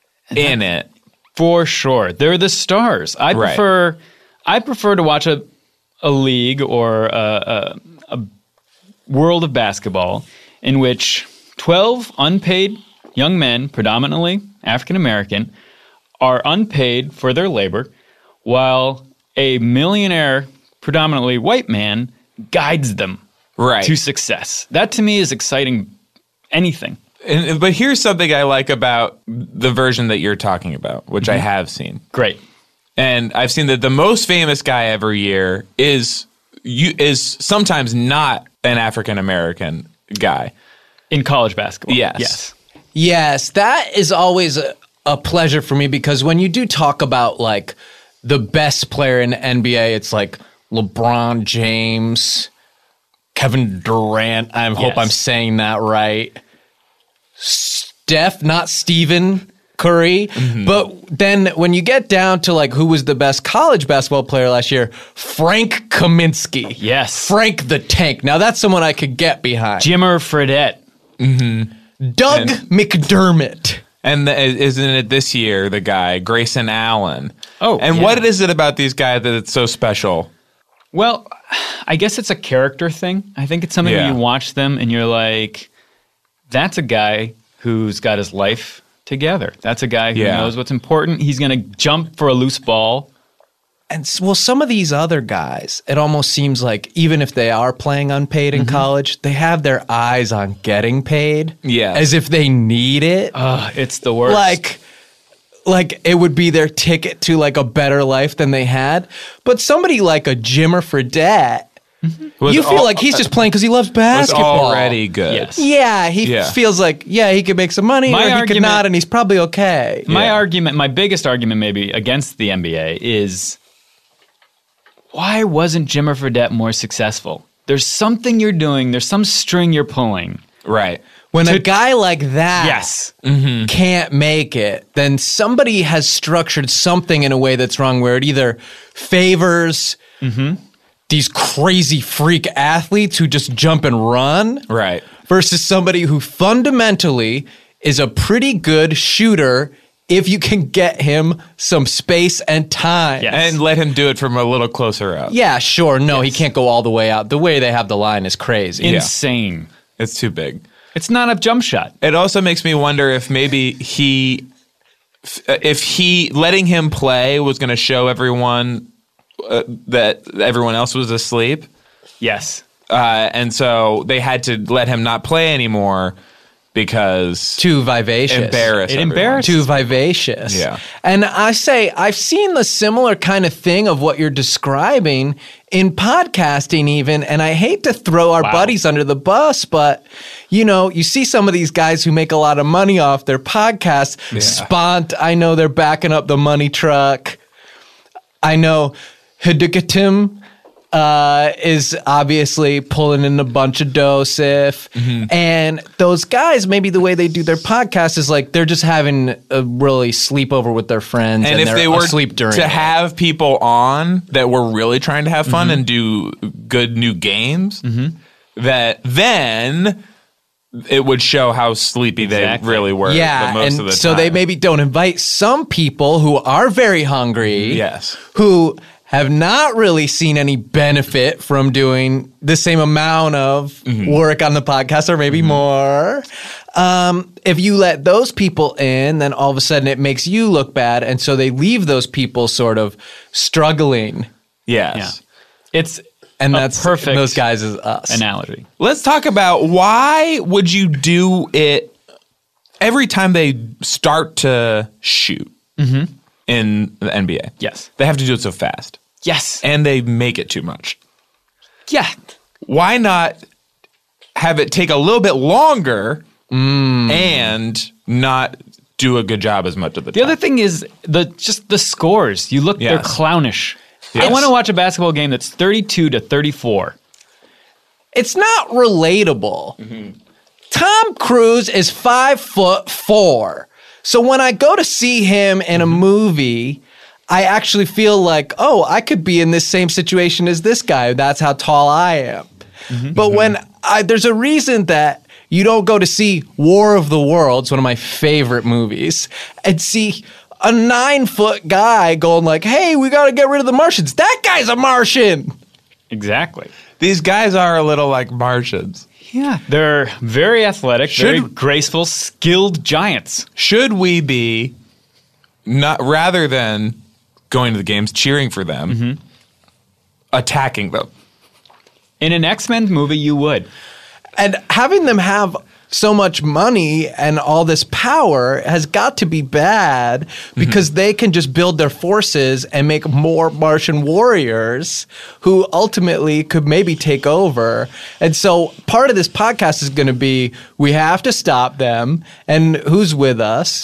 in it. For sure. They're the stars. I Right. prefer I prefer to watch a a league or a, a, a world of basketball in which twelve unpaid young men, predominantly African American, are unpaid for their labor, while a millionaire, predominantly white man, guides them Right. to success. That to me is exciting anything. And, but here's something I like about the version that you're talking about, which I have seen. Great. And I've seen that the most famous guy every year is you is sometimes not an African American guy. In college basketball. Yes. Yes. Yes, that is always a, a pleasure for me because when you do talk about like the best player in the N B A, it's like LeBron James, Kevin Durant. I hope Yes. I'm saying that right. Steph, not Stephen Curry. Mm-hmm. But then when you get down to like who was the best college basketball player last year, Frank Kaminsky. Yes. Frank the Tank. Now that's someone I could get behind. Jimmer Fredette. Doug And- McDermott. And the, isn't it this year, the guy, Grayson Allen? Oh, And yeah. what is it about these guys that it's so special? Well, I guess it's a character thing. I think it's something Yeah. that you watch them and you're like, that's a guy who's got his life together. That's a guy who Yeah. knows what's important. He's going to jump for a loose ball. And s- well, some of these other guys, it almost seems like even if they are playing unpaid in college, they have their eyes on getting paid. Yes. As if they need it. Ugh, it's the worst. like, like it would be their ticket to like a better life than they had. But somebody like a Jimmer Fredette, Was you feel al- like he's just playing because he loves was basketball. already good. Yes. Yeah, he Yeah. feels like, yeah, he could make some money My or he could argument- not, and he's probably okay. My Yeah. argument, my biggest argument maybe against the N B A is why wasn't Jimmer Fredette more successful? There's something you're doing. There's some string you're pulling. Right. When To- a guy like that Yes. can't make it, then somebody has structured something in a way that's wrong, where it either favors these crazy freak athletes who just jump and run, Right. versus somebody who fundamentally is a pretty good shooter if you can get him some space and time. Yes. And let him do it from a little closer out. Yeah, sure. No, he can't go all the way out. The way they have the line is crazy. Insane. It's too big. It's not a jump shot. It also makes me wonder if maybe he, if he letting him play was going to show everyone uh, that everyone else was asleep, Yes. uh, and so they had to let him not play anymore because Too vivacious. embarrass. It everyone. embarrassed- Too vivacious. Yeah. And I say, I've seen the similar kind of thing of what you're describing in podcasting even, and I hate to throw our Wow. buddies under the bus, but you know, you see some of these guys who make a lot of money off their podcasts. Spont, I know they're backing up the money truck. I know Hidukatim uh, is obviously pulling in a bunch of dosif. And those guys, maybe the way they do their podcast is like they're just having a really sleepover with their friends, and, And if they're they were asleep during to it. have people on that were really trying to have fun and do good new games, that then it would show how sleepy Exactly. they really were. Yeah, the most and of the so time. they maybe don't invite some people who are very hungry. Yes. Who have not really seen any benefit from doing the same amount of work on the podcast, or maybe more. Um, if you let those people in, then all of a sudden it makes you look bad, and so they leave those people sort of struggling, Yes. It's and a that's perfect those guys is us. analogy. Let's talk about why would you do it every time they start to shoot in the N B A? Yes. They have to do it so fast. Yes. And they make it too much. Yeah. Why not have it take a little bit longer and not do a good job as much of the, The time? other thing is the just the scores. You look, they're Yes. clownish. I Yes. want to watch a basketball game that's thirty-two to thirty-four. It's not relatable. Tom Cruise is five foot four. So when I go to see him in a movie, I actually feel like, oh, I could be in this same situation as this guy. That's how tall I am. But when I, there's a reason that you don't go to see War of the Worlds, one of my favorite movies, and see a nine foot guy going like, hey, we got to get rid of the Martians. That guy's a Martian. Exactly. These guys are a little like Martians. Yeah. They're very athletic, very Should- graceful, skilled giants. Should we be not rather than going to the games, cheering for them, attacking them? In an X-Men movie, you would. And having them have so much money and all this power has got to be bad, because they can just build their forces and make more Martian warriors who ultimately could maybe take over. And so part of this podcast is going to be, we have to stop them, and who's with us.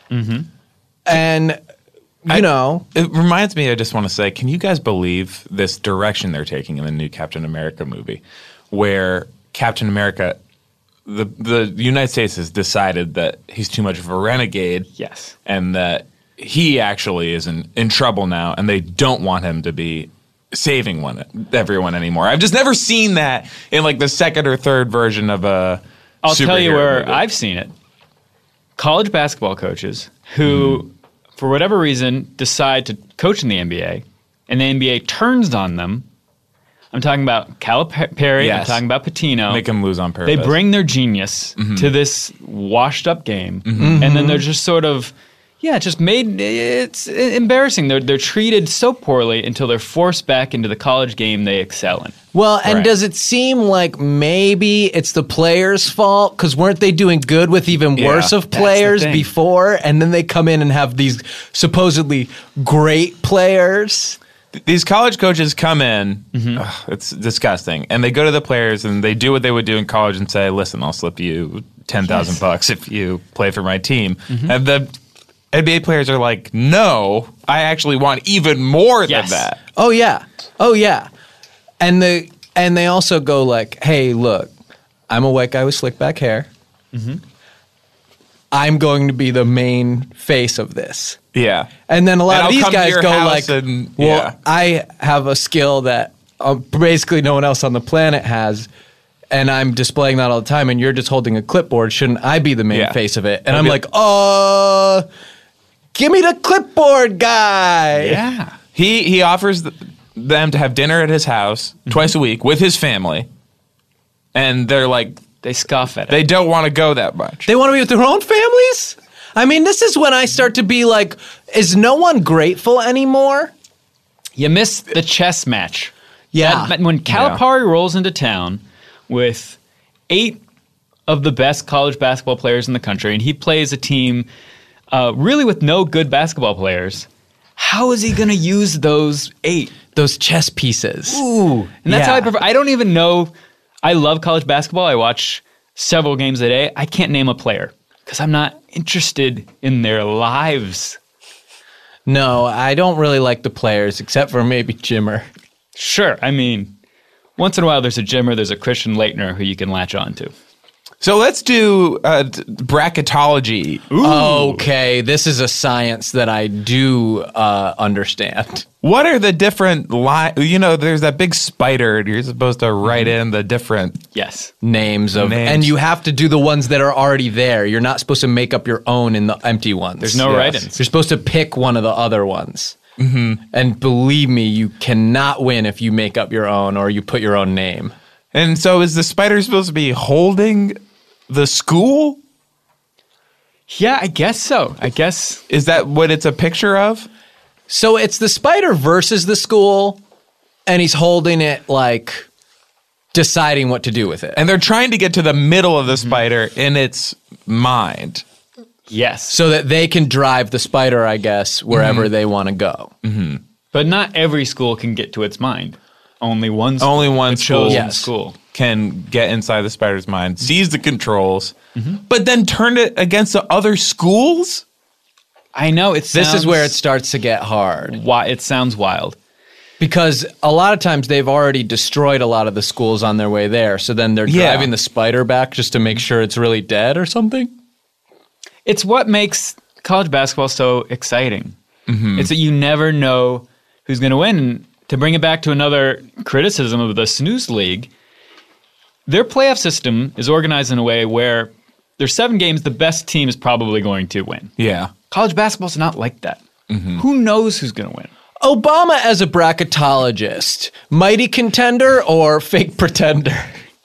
And, you I- know, It reminds me, I just want to say, can you guys believe this direction they're taking in the new Captain America movie, where Captain America, the the United States has decided that he's too much of a renegade, Yes. and that he actually is in, in trouble now, and they don't want him to be saving one everyone anymore. I've just never seen that in like the second or third version of a I'll tell you superhero where movie. I've seen it. College basketball coaches who, for whatever reason, decide to coach in the N B A, and the N B A turns on them. I'm talking about Calipari. I'm Yes. talking about Patino. Make him lose on purpose. They bring their genius to this washed-up game, and then they're just sort of, yeah, just made it's embarrassing. They're they're treated so poorly until they're forced back into the college game they excel in. well, and Right. does it seem like maybe it's the players' fault? Because weren't they doing good with even Yeah, worse of that's the players thing. before? And then they come in and have these supposedly great players. These college coaches come in, Mm-hmm. ugh, it's disgusting, and they go to the players and they do what they would do in college and say, "Listen, I'll slip you ten thousand bucks if you play for my team." Mm-hmm. And the N B A players are like, no, I actually want even more Yes. than that. Oh yeah. Oh yeah. And the and they also go like, hey, look, I'm a white guy with slick back hair. Mm-hmm. I'm going to be the main face of this. Yeah. And then a lot And of I'll these come to guys your go house like, and- well, yeah. I have a skill that uh, basically no one else on the planet has, and I'm displaying that all the time, and you're just holding a clipboard. Shouldn't I be the main Yeah. face of it? And I'll I'm be- like, uh, give me the clipboard guy. Yeah. He he offers th- them to have dinner at his house twice a week with his family. And they're like, They scoff at it. they don't want to go that much. They want to be with their own families? I mean, this is when I start to be like, is no one grateful anymore? You miss the chess match. Yeah. That- when Calipari rolls into town with eight of the best college basketball players in the country, and he plays a team uh, really with no good basketball players, how is he going to use those eight? Those chess pieces. Ooh. And that's Yeah. how I prefer. I don't even know. I love college basketball. I watch several games a day. I can't name a player because I'm not interested in their lives. No, I don't really like the players except for maybe Jimmer. Sure. I mean, once in a while there's a Jimmer, there's a Christian Leitner who you can latch on to. So let's do uh, d- bracketology. Okay, this is a science that I do uh, understand. What are the different li You know, there's that big spider. And you're supposed to write in the different. Yes. Names of, Names. and you have to do the ones that are already there. You're not supposed to make up your own in the empty ones. There's no Yes. write-ins. You're supposed to pick one of the other ones. Mm-hmm. And believe me, you cannot win if you make up your own or you put your own name. And so is the spider supposed to be holding the school? Yeah, I guess so. I guess. Is that what it's a picture of? So it's the spider versus the school, and he's holding it like deciding what to do with it. And they're trying to get to the middle of the spider in its mind. Yes. So that they can drive the spider, I guess, wherever they want to go. But not every school can get to its mind. Only one school. Only one the school. chosen Yes. school. Can get inside the spider's mind, seize the controls, but then turn it against the other schools? I know it This sounds is where it starts to get hard. Why it sounds wild. Because a lot of times they've already destroyed a lot of the schools on their way there. So then they're Yeah. driving the spider back just to make sure it's really dead or something. It's what makes college basketball so exciting. Mm-hmm. It's that you never know who's going to win. And to bring it back to another criticism of the Snooze League, their playoff system is organized in a way where there's seven games, the best team is probably going to win. Yeah. College basketball's not like that. Mm-hmm. Who knows who's going to win? Obama as a bracketologist, mighty contender or fake pretender?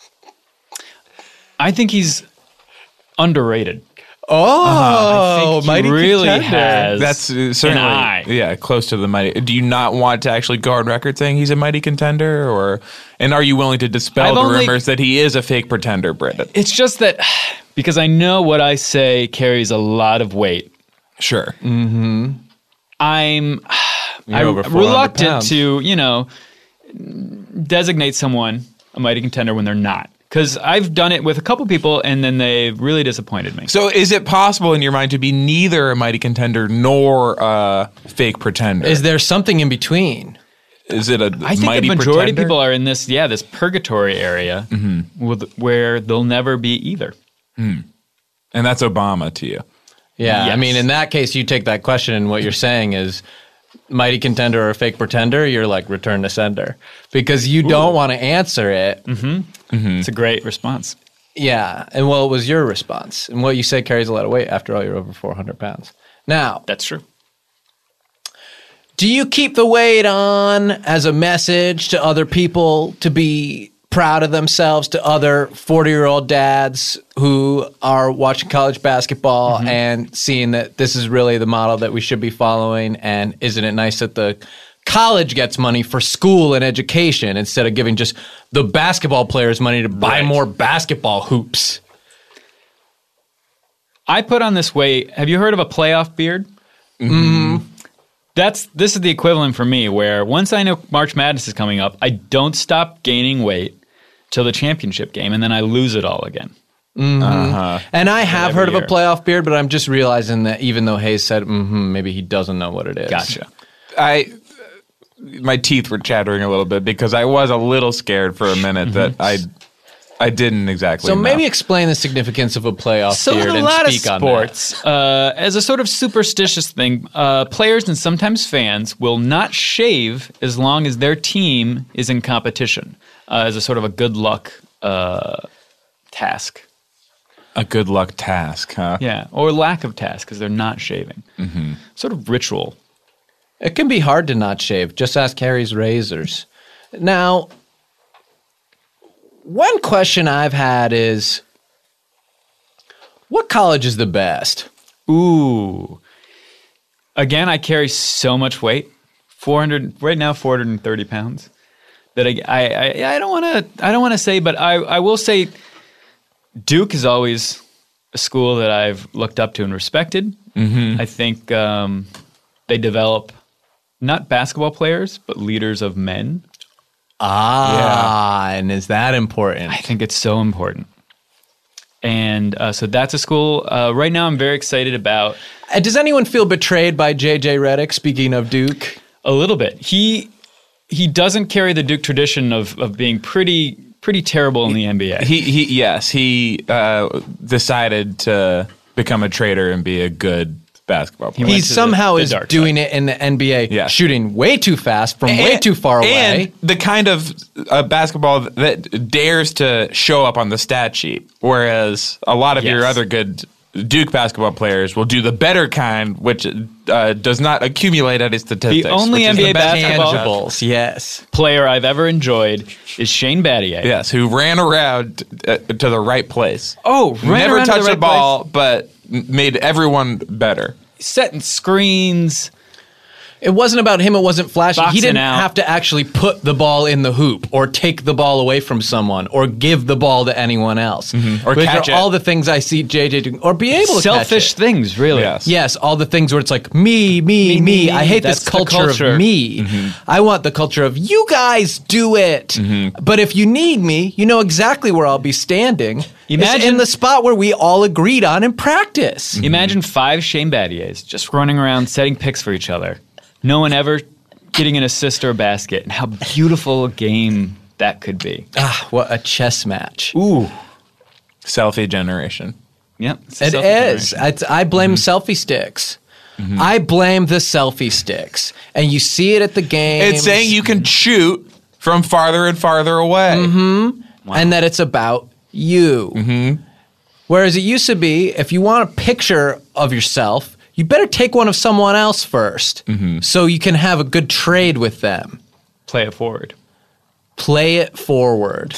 I think he's underrated. Oh, I think mighty he really contender. has That's uh, certainly, an eye. yeah, close to the mighty. Do you not want to actually go on record saying he's a mighty contender, or and are you willing to dispel I've the only- rumors that he is a fake pretender, Britton? It's just that because I know what I say carries a lot of weight. Sure. I'm I'm over four hundred reluctant pounds. to, you know, designate someone a mighty contender when they're not. Because I've done it with a couple people and then they really disappointed me. So is it possible in your mind to be neither a mighty contender nor a fake pretender? Is there something in between? Is it a I think mighty the majority pretender? of people are in this, yeah, this purgatory area with, where they'll never be either. And that's Obama to you. Yeah, I Yes. mean, in that case, you take that question and what you're saying is mighty contender or fake pretender, you're like return to sender. Because you don't want to answer it. It's a great response. Yeah, and well, it was your response. And what you say carries a lot of weight. After all, you're over four hundred pounds. Now, That's true. do you keep the weight on as a message to other people to be proud of themselves, to other forty-year-old dads who are watching college basketball and seeing that this is really the model that we should be following? And isn't it nice that the college gets money for school and education instead of giving just the basketball players money to buy Right. more basketball hoops? I put on this weight. Have you heard of a playoff beard? Mm-hmm. That's this is the equivalent for me. Where once I know March Madness is coming up, I don't stop gaining weight till the championship game, and then I lose it all again. Uh-huh. And I have every heard of a year. playoff beard, but I'm just realizing that even though Hayes said, mm-hmm, maybe he doesn't know what it is. Gotcha. I my teeth were chattering a little bit because I was a little scared for a minute that I I didn't exactly So know. maybe explain the significance of a playoff So beard in a and lot of speak on sports, uh, as a sort of superstitious thing, uh, players and sometimes fans will not shave as long as their team is in competition, uh, as a sort of a good luck uh, task. a good luck task, huh? Yeah, or lack of task because they're not shaving. Mm-hmm. Sort of ritual. that. It can be hard to not shave. Just ask Harry's razors. Now, one question I've had is, what college is the best? Ooh. Again, I carry so much weight. four hundred right now, four hundred thirty pounds. That I I I, I don't want to I don't want to say, but I I will say Duke is always a school that I've looked up to and respected. Mm-hmm. I think um, they develop not basketball players, but leaders of men. Ah, and is that important? I think it's so important. And uh, so that's a school. Uh, right now, I'm very excited about Uh, Does anyone feel betrayed by J J Redick, speaking of Duke? a little bit. He he doesn't carry the Duke tradition of of being pretty pretty terrible in the N B A. He he yes, he uh, decided to become a traitor and be a good basketball player. went He to the- somehow the is dark doing it in the N B A, Yeah. shooting way too fast from way And- too far away. And the kind of uh, basketball that dares to show up on the stat sheet, whereas a lot of your Yes. other good Duke basketball players will do the better kind, which uh, does not accumulate any statistics. The only which is N B A the best basketball- kind of- Tangibles, yes. Player I've ever enjoyed is Shane Battier. Yes, who ran around uh, to the right place. Oh, ran Never around to touched the the, right ball, but m- made everyone better. setting screens. It wasn't about him. It wasn't flashy. He Boxing didn't out. have to actually put the ball in the hoop or take the ball away from someone or give the ball to anyone else. Or Which catch are it. all the things I see J J doing. Or be able to Selfish catch it. things, really. Yes. Yes, all the things where it's like me, me, me. Me, me, I hate that's this the culture, culture. of me. I want the culture of you guys do it. But if you need me, you know exactly where I'll be standing. It's Imagine- in the spot where we all agreed on in practice. Imagine five Shane Battiers just running around setting picks for each other. No one ever getting an assist or a basket. And how beautiful a game that could be. Ah, what a chess match. Ooh. Selfie generation. Yep. it's a It selfie is. generation. I, I blame selfie sticks. I blame the selfie sticks. And you see it at the game. It's saying you can shoot from farther and farther away. and that it's about you. Mm-hmm. Whereas it used to be, if you want a picture of yourself, you better take one of someone else first so you can have a good trade with them. Play it forward. Play it forward.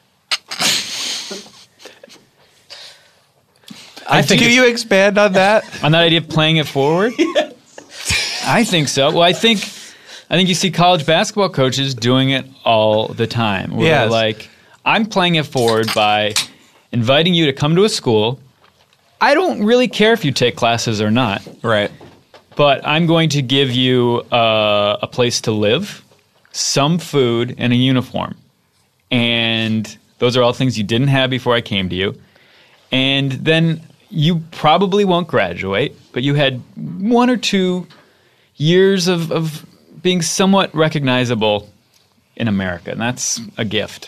I think Can you expand on that? On that idea of playing it forward? I think so. Well, I think I think you see college basketball coaches doing it all the time. Where Yes. they're like, I'm playing it forward by inviting you to come to a school. I don't really care if you take classes or not, Right. but I'm going to give you uh, a place to live, some food, and a uniform. And those are all things you didn't have before I came to you. And then you probably won't graduate, but you had one or two years of, of being somewhat recognizable in America, and that's a gift.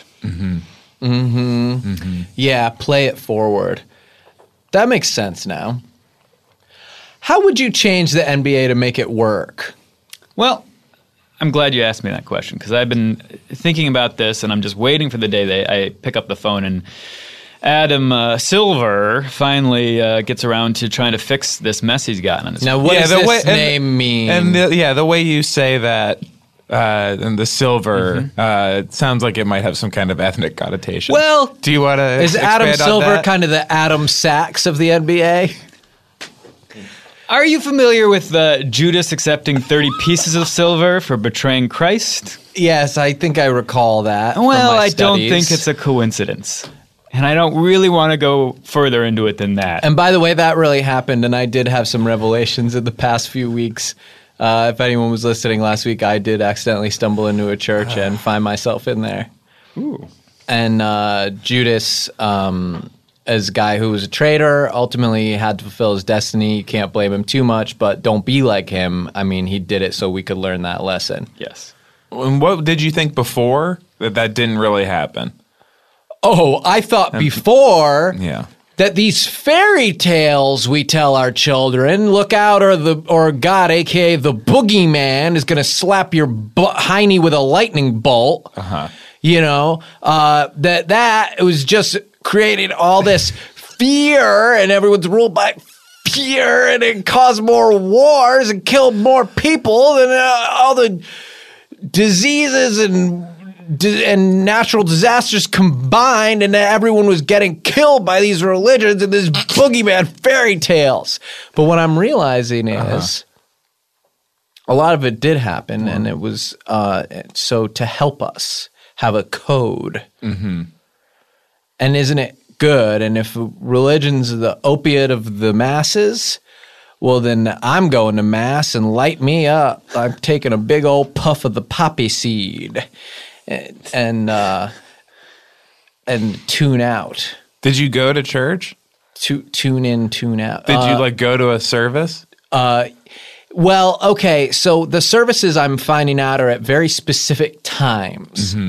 Yeah, play it forward. That makes sense now. How would you change the N B A to make it work? Well, I'm glad you asked me that question because I've been thinking about this, and I'm just waiting for the day that I pick up the phone and Adam uh, Silver finally uh, gets around to trying to fix this mess he's gotten on his Now, what Yeah, does the this way- and- name mean? And the, yeah, the way you say that uh, and the silver uh, it sounds like it might have some kind of ethnic connotation. Well, do you want to is Adam Silver kind of the Adam Sachs of the N B A? Are you familiar with uh, Judas accepting thirty pieces of silver for betraying Christ? Yes, I think I recall that. from Well, my I don't studies. think it's a coincidence. And I don't really want to go further into it than that. And by the way, that really happened, and I did have some revelations in the past few weeks. Uh, if anyone was listening last week, I did accidentally stumble into a church and find myself in there. Ooh. And uh, Judas um, as a guy who was a traitor. Ultimately, he had to fulfill his destiny. You can't blame him too much, but don't be like him. I mean, he did it so we could learn that lesson. Yes. And what did you think before that that didn't really happen? Oh, I thought before Yeah. that these fairy tales we tell our children, look out or the or God, a k a the boogeyman, is going to slap your bu- hiney with a lightning bolt. Uh-huh. You know, uh, that that it was just creating all this fear, and everyone's ruled by fear, and it caused more wars and killed more people than uh, all the diseases and and natural disasters combined, and everyone was getting killed by these religions and these boogeyman fairy tales. But what I'm realizing is uh-huh. a lot of it did happen, and it was uh, so to help us have a code. Mm-hmm. And isn't it good? And if religion's the opiate of the masses, well, then I'm going to mass and light me up. I'm taking a big old puff of the poppy seed and and, uh, and tune out. Did you go to church? Tu- tune in, tune out. Did Uh, you like go to a service? Uh, well, okay. So the services I'm finding out are at very specific times. Mm-hmm.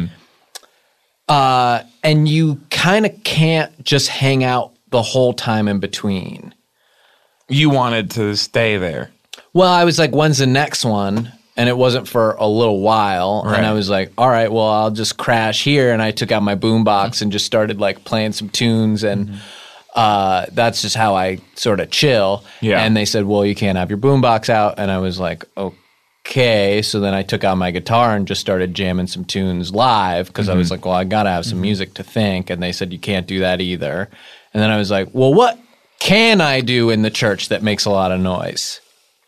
Uh, and you kind of can't just hang out the whole time in between. You wanted to stay there. Well, I was like, when's the next one? And it wasn't for a little while. Right. And I was like, all right, well, I'll just crash here. And I took out my boombox and just started like playing some tunes. And mm-hmm. uh, that's just how I sort of chill. Yeah. And they said, well, you can't have your boombox out. And I was like, okay. So then I took out my guitar and just started jamming some tunes live because mm-hmm. I was like, well, I got to have some mm-hmm. music to think. And they said, you can't do that either. And then I was like, well, what can I do in the church that makes a lot of noise?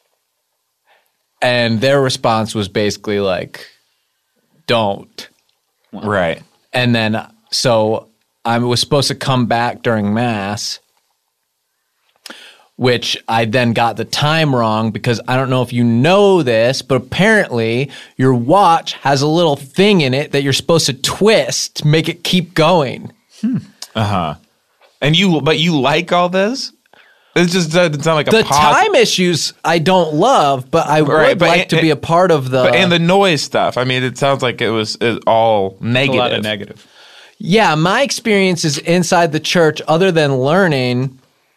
And their response was basically like, don't. Right. And then, so I was supposed to come back during Mass, which I then got the time wrong because I don't know if you know this, but apparently your watch has a little thing in it that you're supposed to twist to make it keep going. Hmm. Uh-huh. And you, but you like all this? It just doesn't sound like a The pos- time issues I don't love, but I would Right, but like and- to be a part of the... But, and the noise stuff. I mean, it sounds like it was it all negative. A lot of negative. Yeah, my experience is inside the church, other than learning,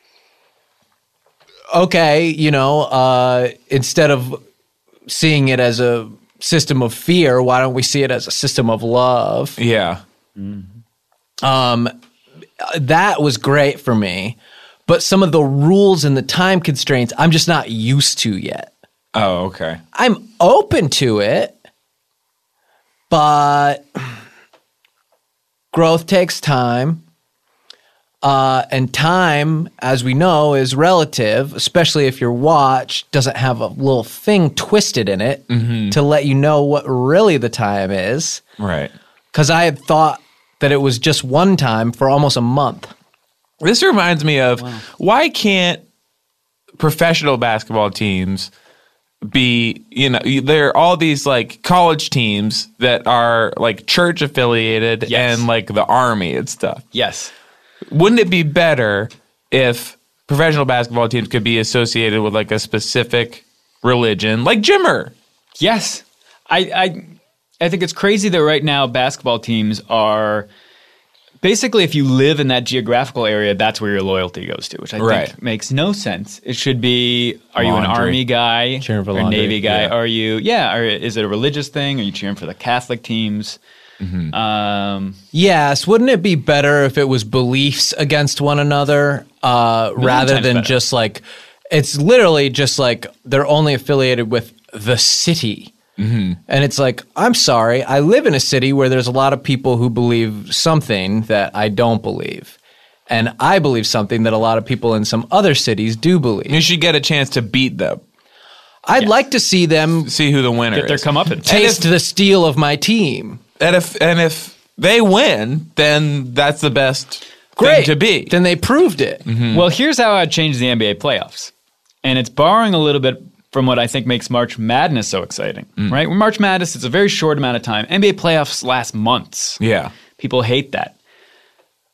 okay, you know, uh, instead of seeing it as a system of fear, why don't we see it as a system of love? Yeah. Um, that was great for me. But some of the rules and the time constraints, I'm just not used to yet. Oh, okay. I'm open to it, but growth takes time. Uh, and time, as we know, is relative, especially if your watch doesn't have a little thing twisted in it mm-hmm. to let you know what really the time is. Right. Because I had thought that it was just one time for almost a month. This reminds me of Wow. why can't professional basketball teams be, you know, there are all these like college teams that are like church affiliated Yes. and like the army and stuff. Yes. Wouldn't it be better if professional basketball teams could be associated with like a specific religion, like Jimmer? Yes. I, I I think it's crazy that right now basketball teams are basically, if you live in that geographical area, that's where your loyalty goes to, which I Right. think makes no sense. It should be, are you an Laundry. Army guy Cheering for or laundry, Navy guy? yeah. Are you, yeah, or is it a religious thing? Are you cheering for the Catholic teams? Mm-hmm. Um, Yes, wouldn't it be better if it was beliefs against one another uh, rather times than better. just like, it's literally just like they're only affiliated with the city. Mm-hmm. And it's like, I'm sorry, I live in a city where there's a lot of people who believe something that I don't believe. And I believe something that a lot of people in some other cities do believe. You should get a chance to beat them, I'd Yeah. like to see them see who the winner get their is. comeuppance. taste the steel of my team. And if and if they win, then that's the best Great. thing to be. Then they proved it. Well, here's how I'd change the N B A playoffs. And it's borrowing a little bit from what I think makes March Madness so exciting, right? March Madness, it's a very short amount of time. N B A playoffs last months. Yeah. People hate that.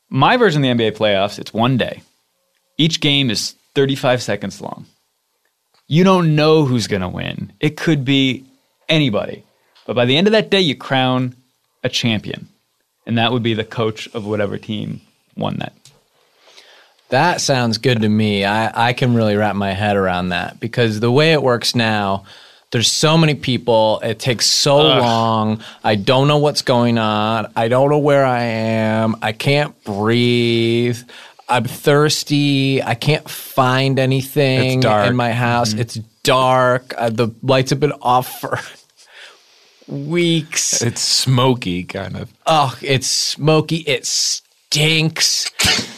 My version of the N B A playoffs, it's one day. Each game is thirty-five seconds long. You don't know who's going to win. It could be anybody. But by the end of that day, you crown a champion. And that would be the coach of whatever team won that. That sounds good to me. I, I can really wrap my head around that because the way it works now, there's so many people. It takes so Ugh. long. I don't know what's going on. I don't know where I am. I can't breathe. I'm thirsty. I can't find anything in my house. Mm-hmm. It's dark. Uh, the lights have been off for weeks. It's smoky, kind of. Oh, it's smoky. It stinks.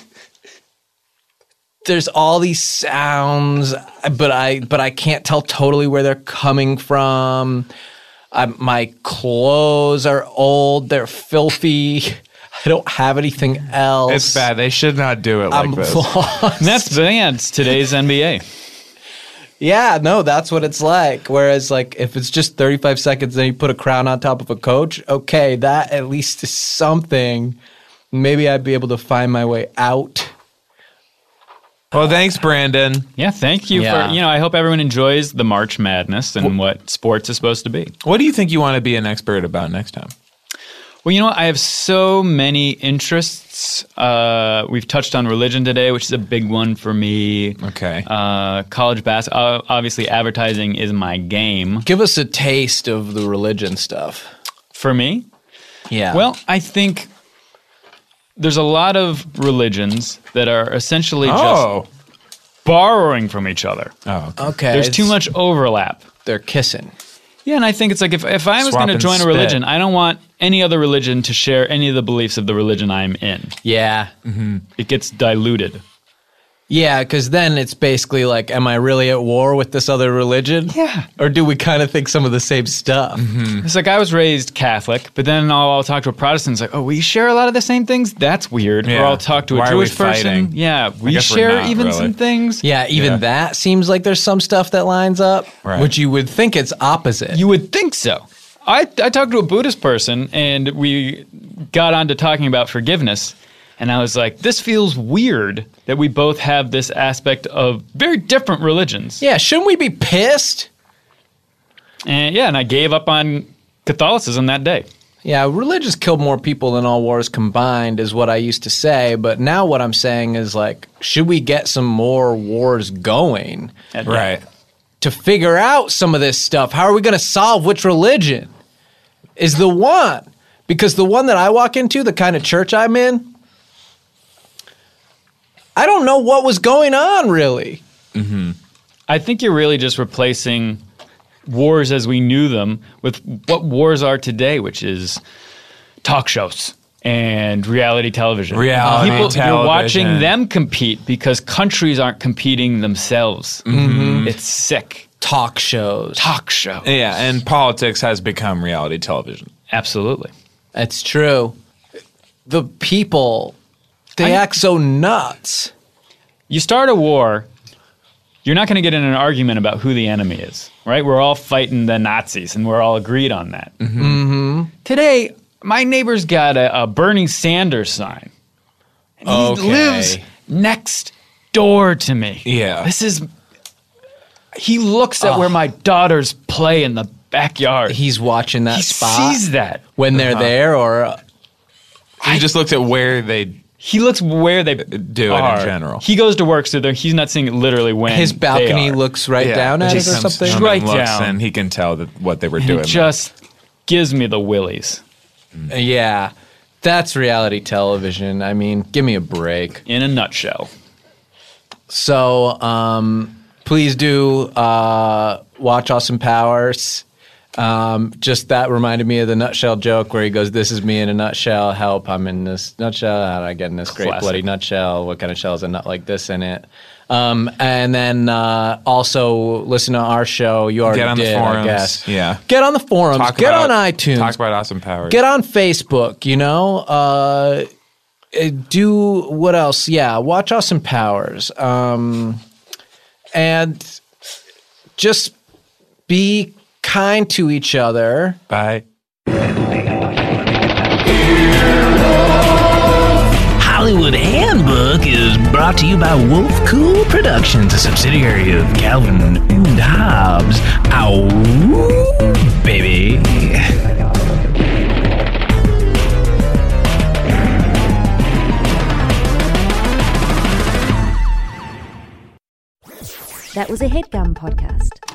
There's all these sounds, but I but I can't tell totally where they're coming from. I, my clothes are old. They're filthy. I don't have anything else. It's bad. They should not do it like I'm this. Lost. That's that's today's N B A. Yeah, no, that's what it's like. Whereas, like, if it's just thirty-five seconds, then you put a crown on top of a coach. Okay, that at least is something. Maybe I'd be able to find my way out. Well, thanks, Brandon. Yeah, thank you Yeah. for, you know, I hope everyone enjoys the March Madness and what sports is supposed to be. What do you think you want to be an expert about next time? Well, you know what? I have so many interests. Uh, we've touched on religion today, which is a big one for me. Okay. Uh, college basketball. Uh, obviously, advertising is my game. Give us a taste of the religion stuff. For me? Yeah. Well, I think there's a lot of religions that are essentially Oh. just borrowing from each other. Oh, okay. okay. There's too it's- much overlap. They're kissing. Yeah, and I think it's like if, if I was Swap going to and join a spit. religion, I don't want any other religion to share any of the beliefs of the religion I'm in. Yeah. It gets diluted. Yeah, because then it's basically like, am I really at war with this other religion? Yeah. Or do we kind of think some of the same stuff? It's like I was raised Catholic, but then I'll, I'll talk to a Protestant. It's like, oh, we share a lot of the same things? That's weird. Yeah. Or I'll talk to a Why are we Jewish person. fighting? Yeah, we guess we're share not, even really. some things. Yeah, even Yeah. that seems like there's some stuff that lines up, Right. which you would think it's opposite. You would think so. I, I talked to a Buddhist person, and we got on to talking about forgiveness. And I was like, this feels weird that we both have this aspect of very different religions. yeah, shouldn't we be pissed? And yeah, and I gave up on Catholicism that day. Yeah, religions killed more people than all wars combined is what I used to say. But now what I'm saying is like, should we get some more wars going And- Right. to figure out some of this stuff? How are we going to solve which religion is the one? Because the one that I walk into, the kind of church I'm in, I don't know what was going on really. I think you're really just replacing wars as we knew them with what wars are today, which is talk shows and reality television. Reality People, You're watching television. them compete because countries aren't competing themselves. It's sick. Talk shows. Talk show. Yeah, and politics has become reality television. Absolutely. That's true. The people, they I- act so nuts. You start a war, you're not going to get in an argument about who the enemy is, right? We're all fighting the Nazis, and we're all agreed on that. Mm-hmm. Today, my neighbor's got a, a Bernie Sanders sign. And he Okay. lives next door to me. Yeah. This is... He looks at where my daughters play in the backyard. He's watching that he spot sees that. when they're there, or He just looked at where they He looks where they do it in are. general. He goes to work, so there- he's not seeing it literally when his they balcony are. looks right Yeah, down at he it or comes something. home Right and looks, down. and he can tell that what they were And doing. it just gives me the willies. Yeah, that's reality television. I mean, give me a break. In a nutshell. So, um, please do uh, watch Austin Powers. Um, just that reminded me of the nutshell joke where he goes, "This is me in a nutshell. Help! I'm in this nutshell. How do I get in this great Classic. bloody nutshell? What kind of shell is a nut like this in it?" Um, and then uh, also listen to our show. You already Get on the did, forums. I guess. Yeah. Get on the forums. Talk Get about- on iTunes. Talk about Awesome Powers. Get on Facebook, you know. Uh, uh, do what else? Yeah, watch Austin Powers. Um, and just be kind to each other. Bye. How Hollywood Handbook is brought to you by Wolf Cool Productions, a subsidiary of Calvin and Hobbes. Ow, baby. That was a HeadGum podcast.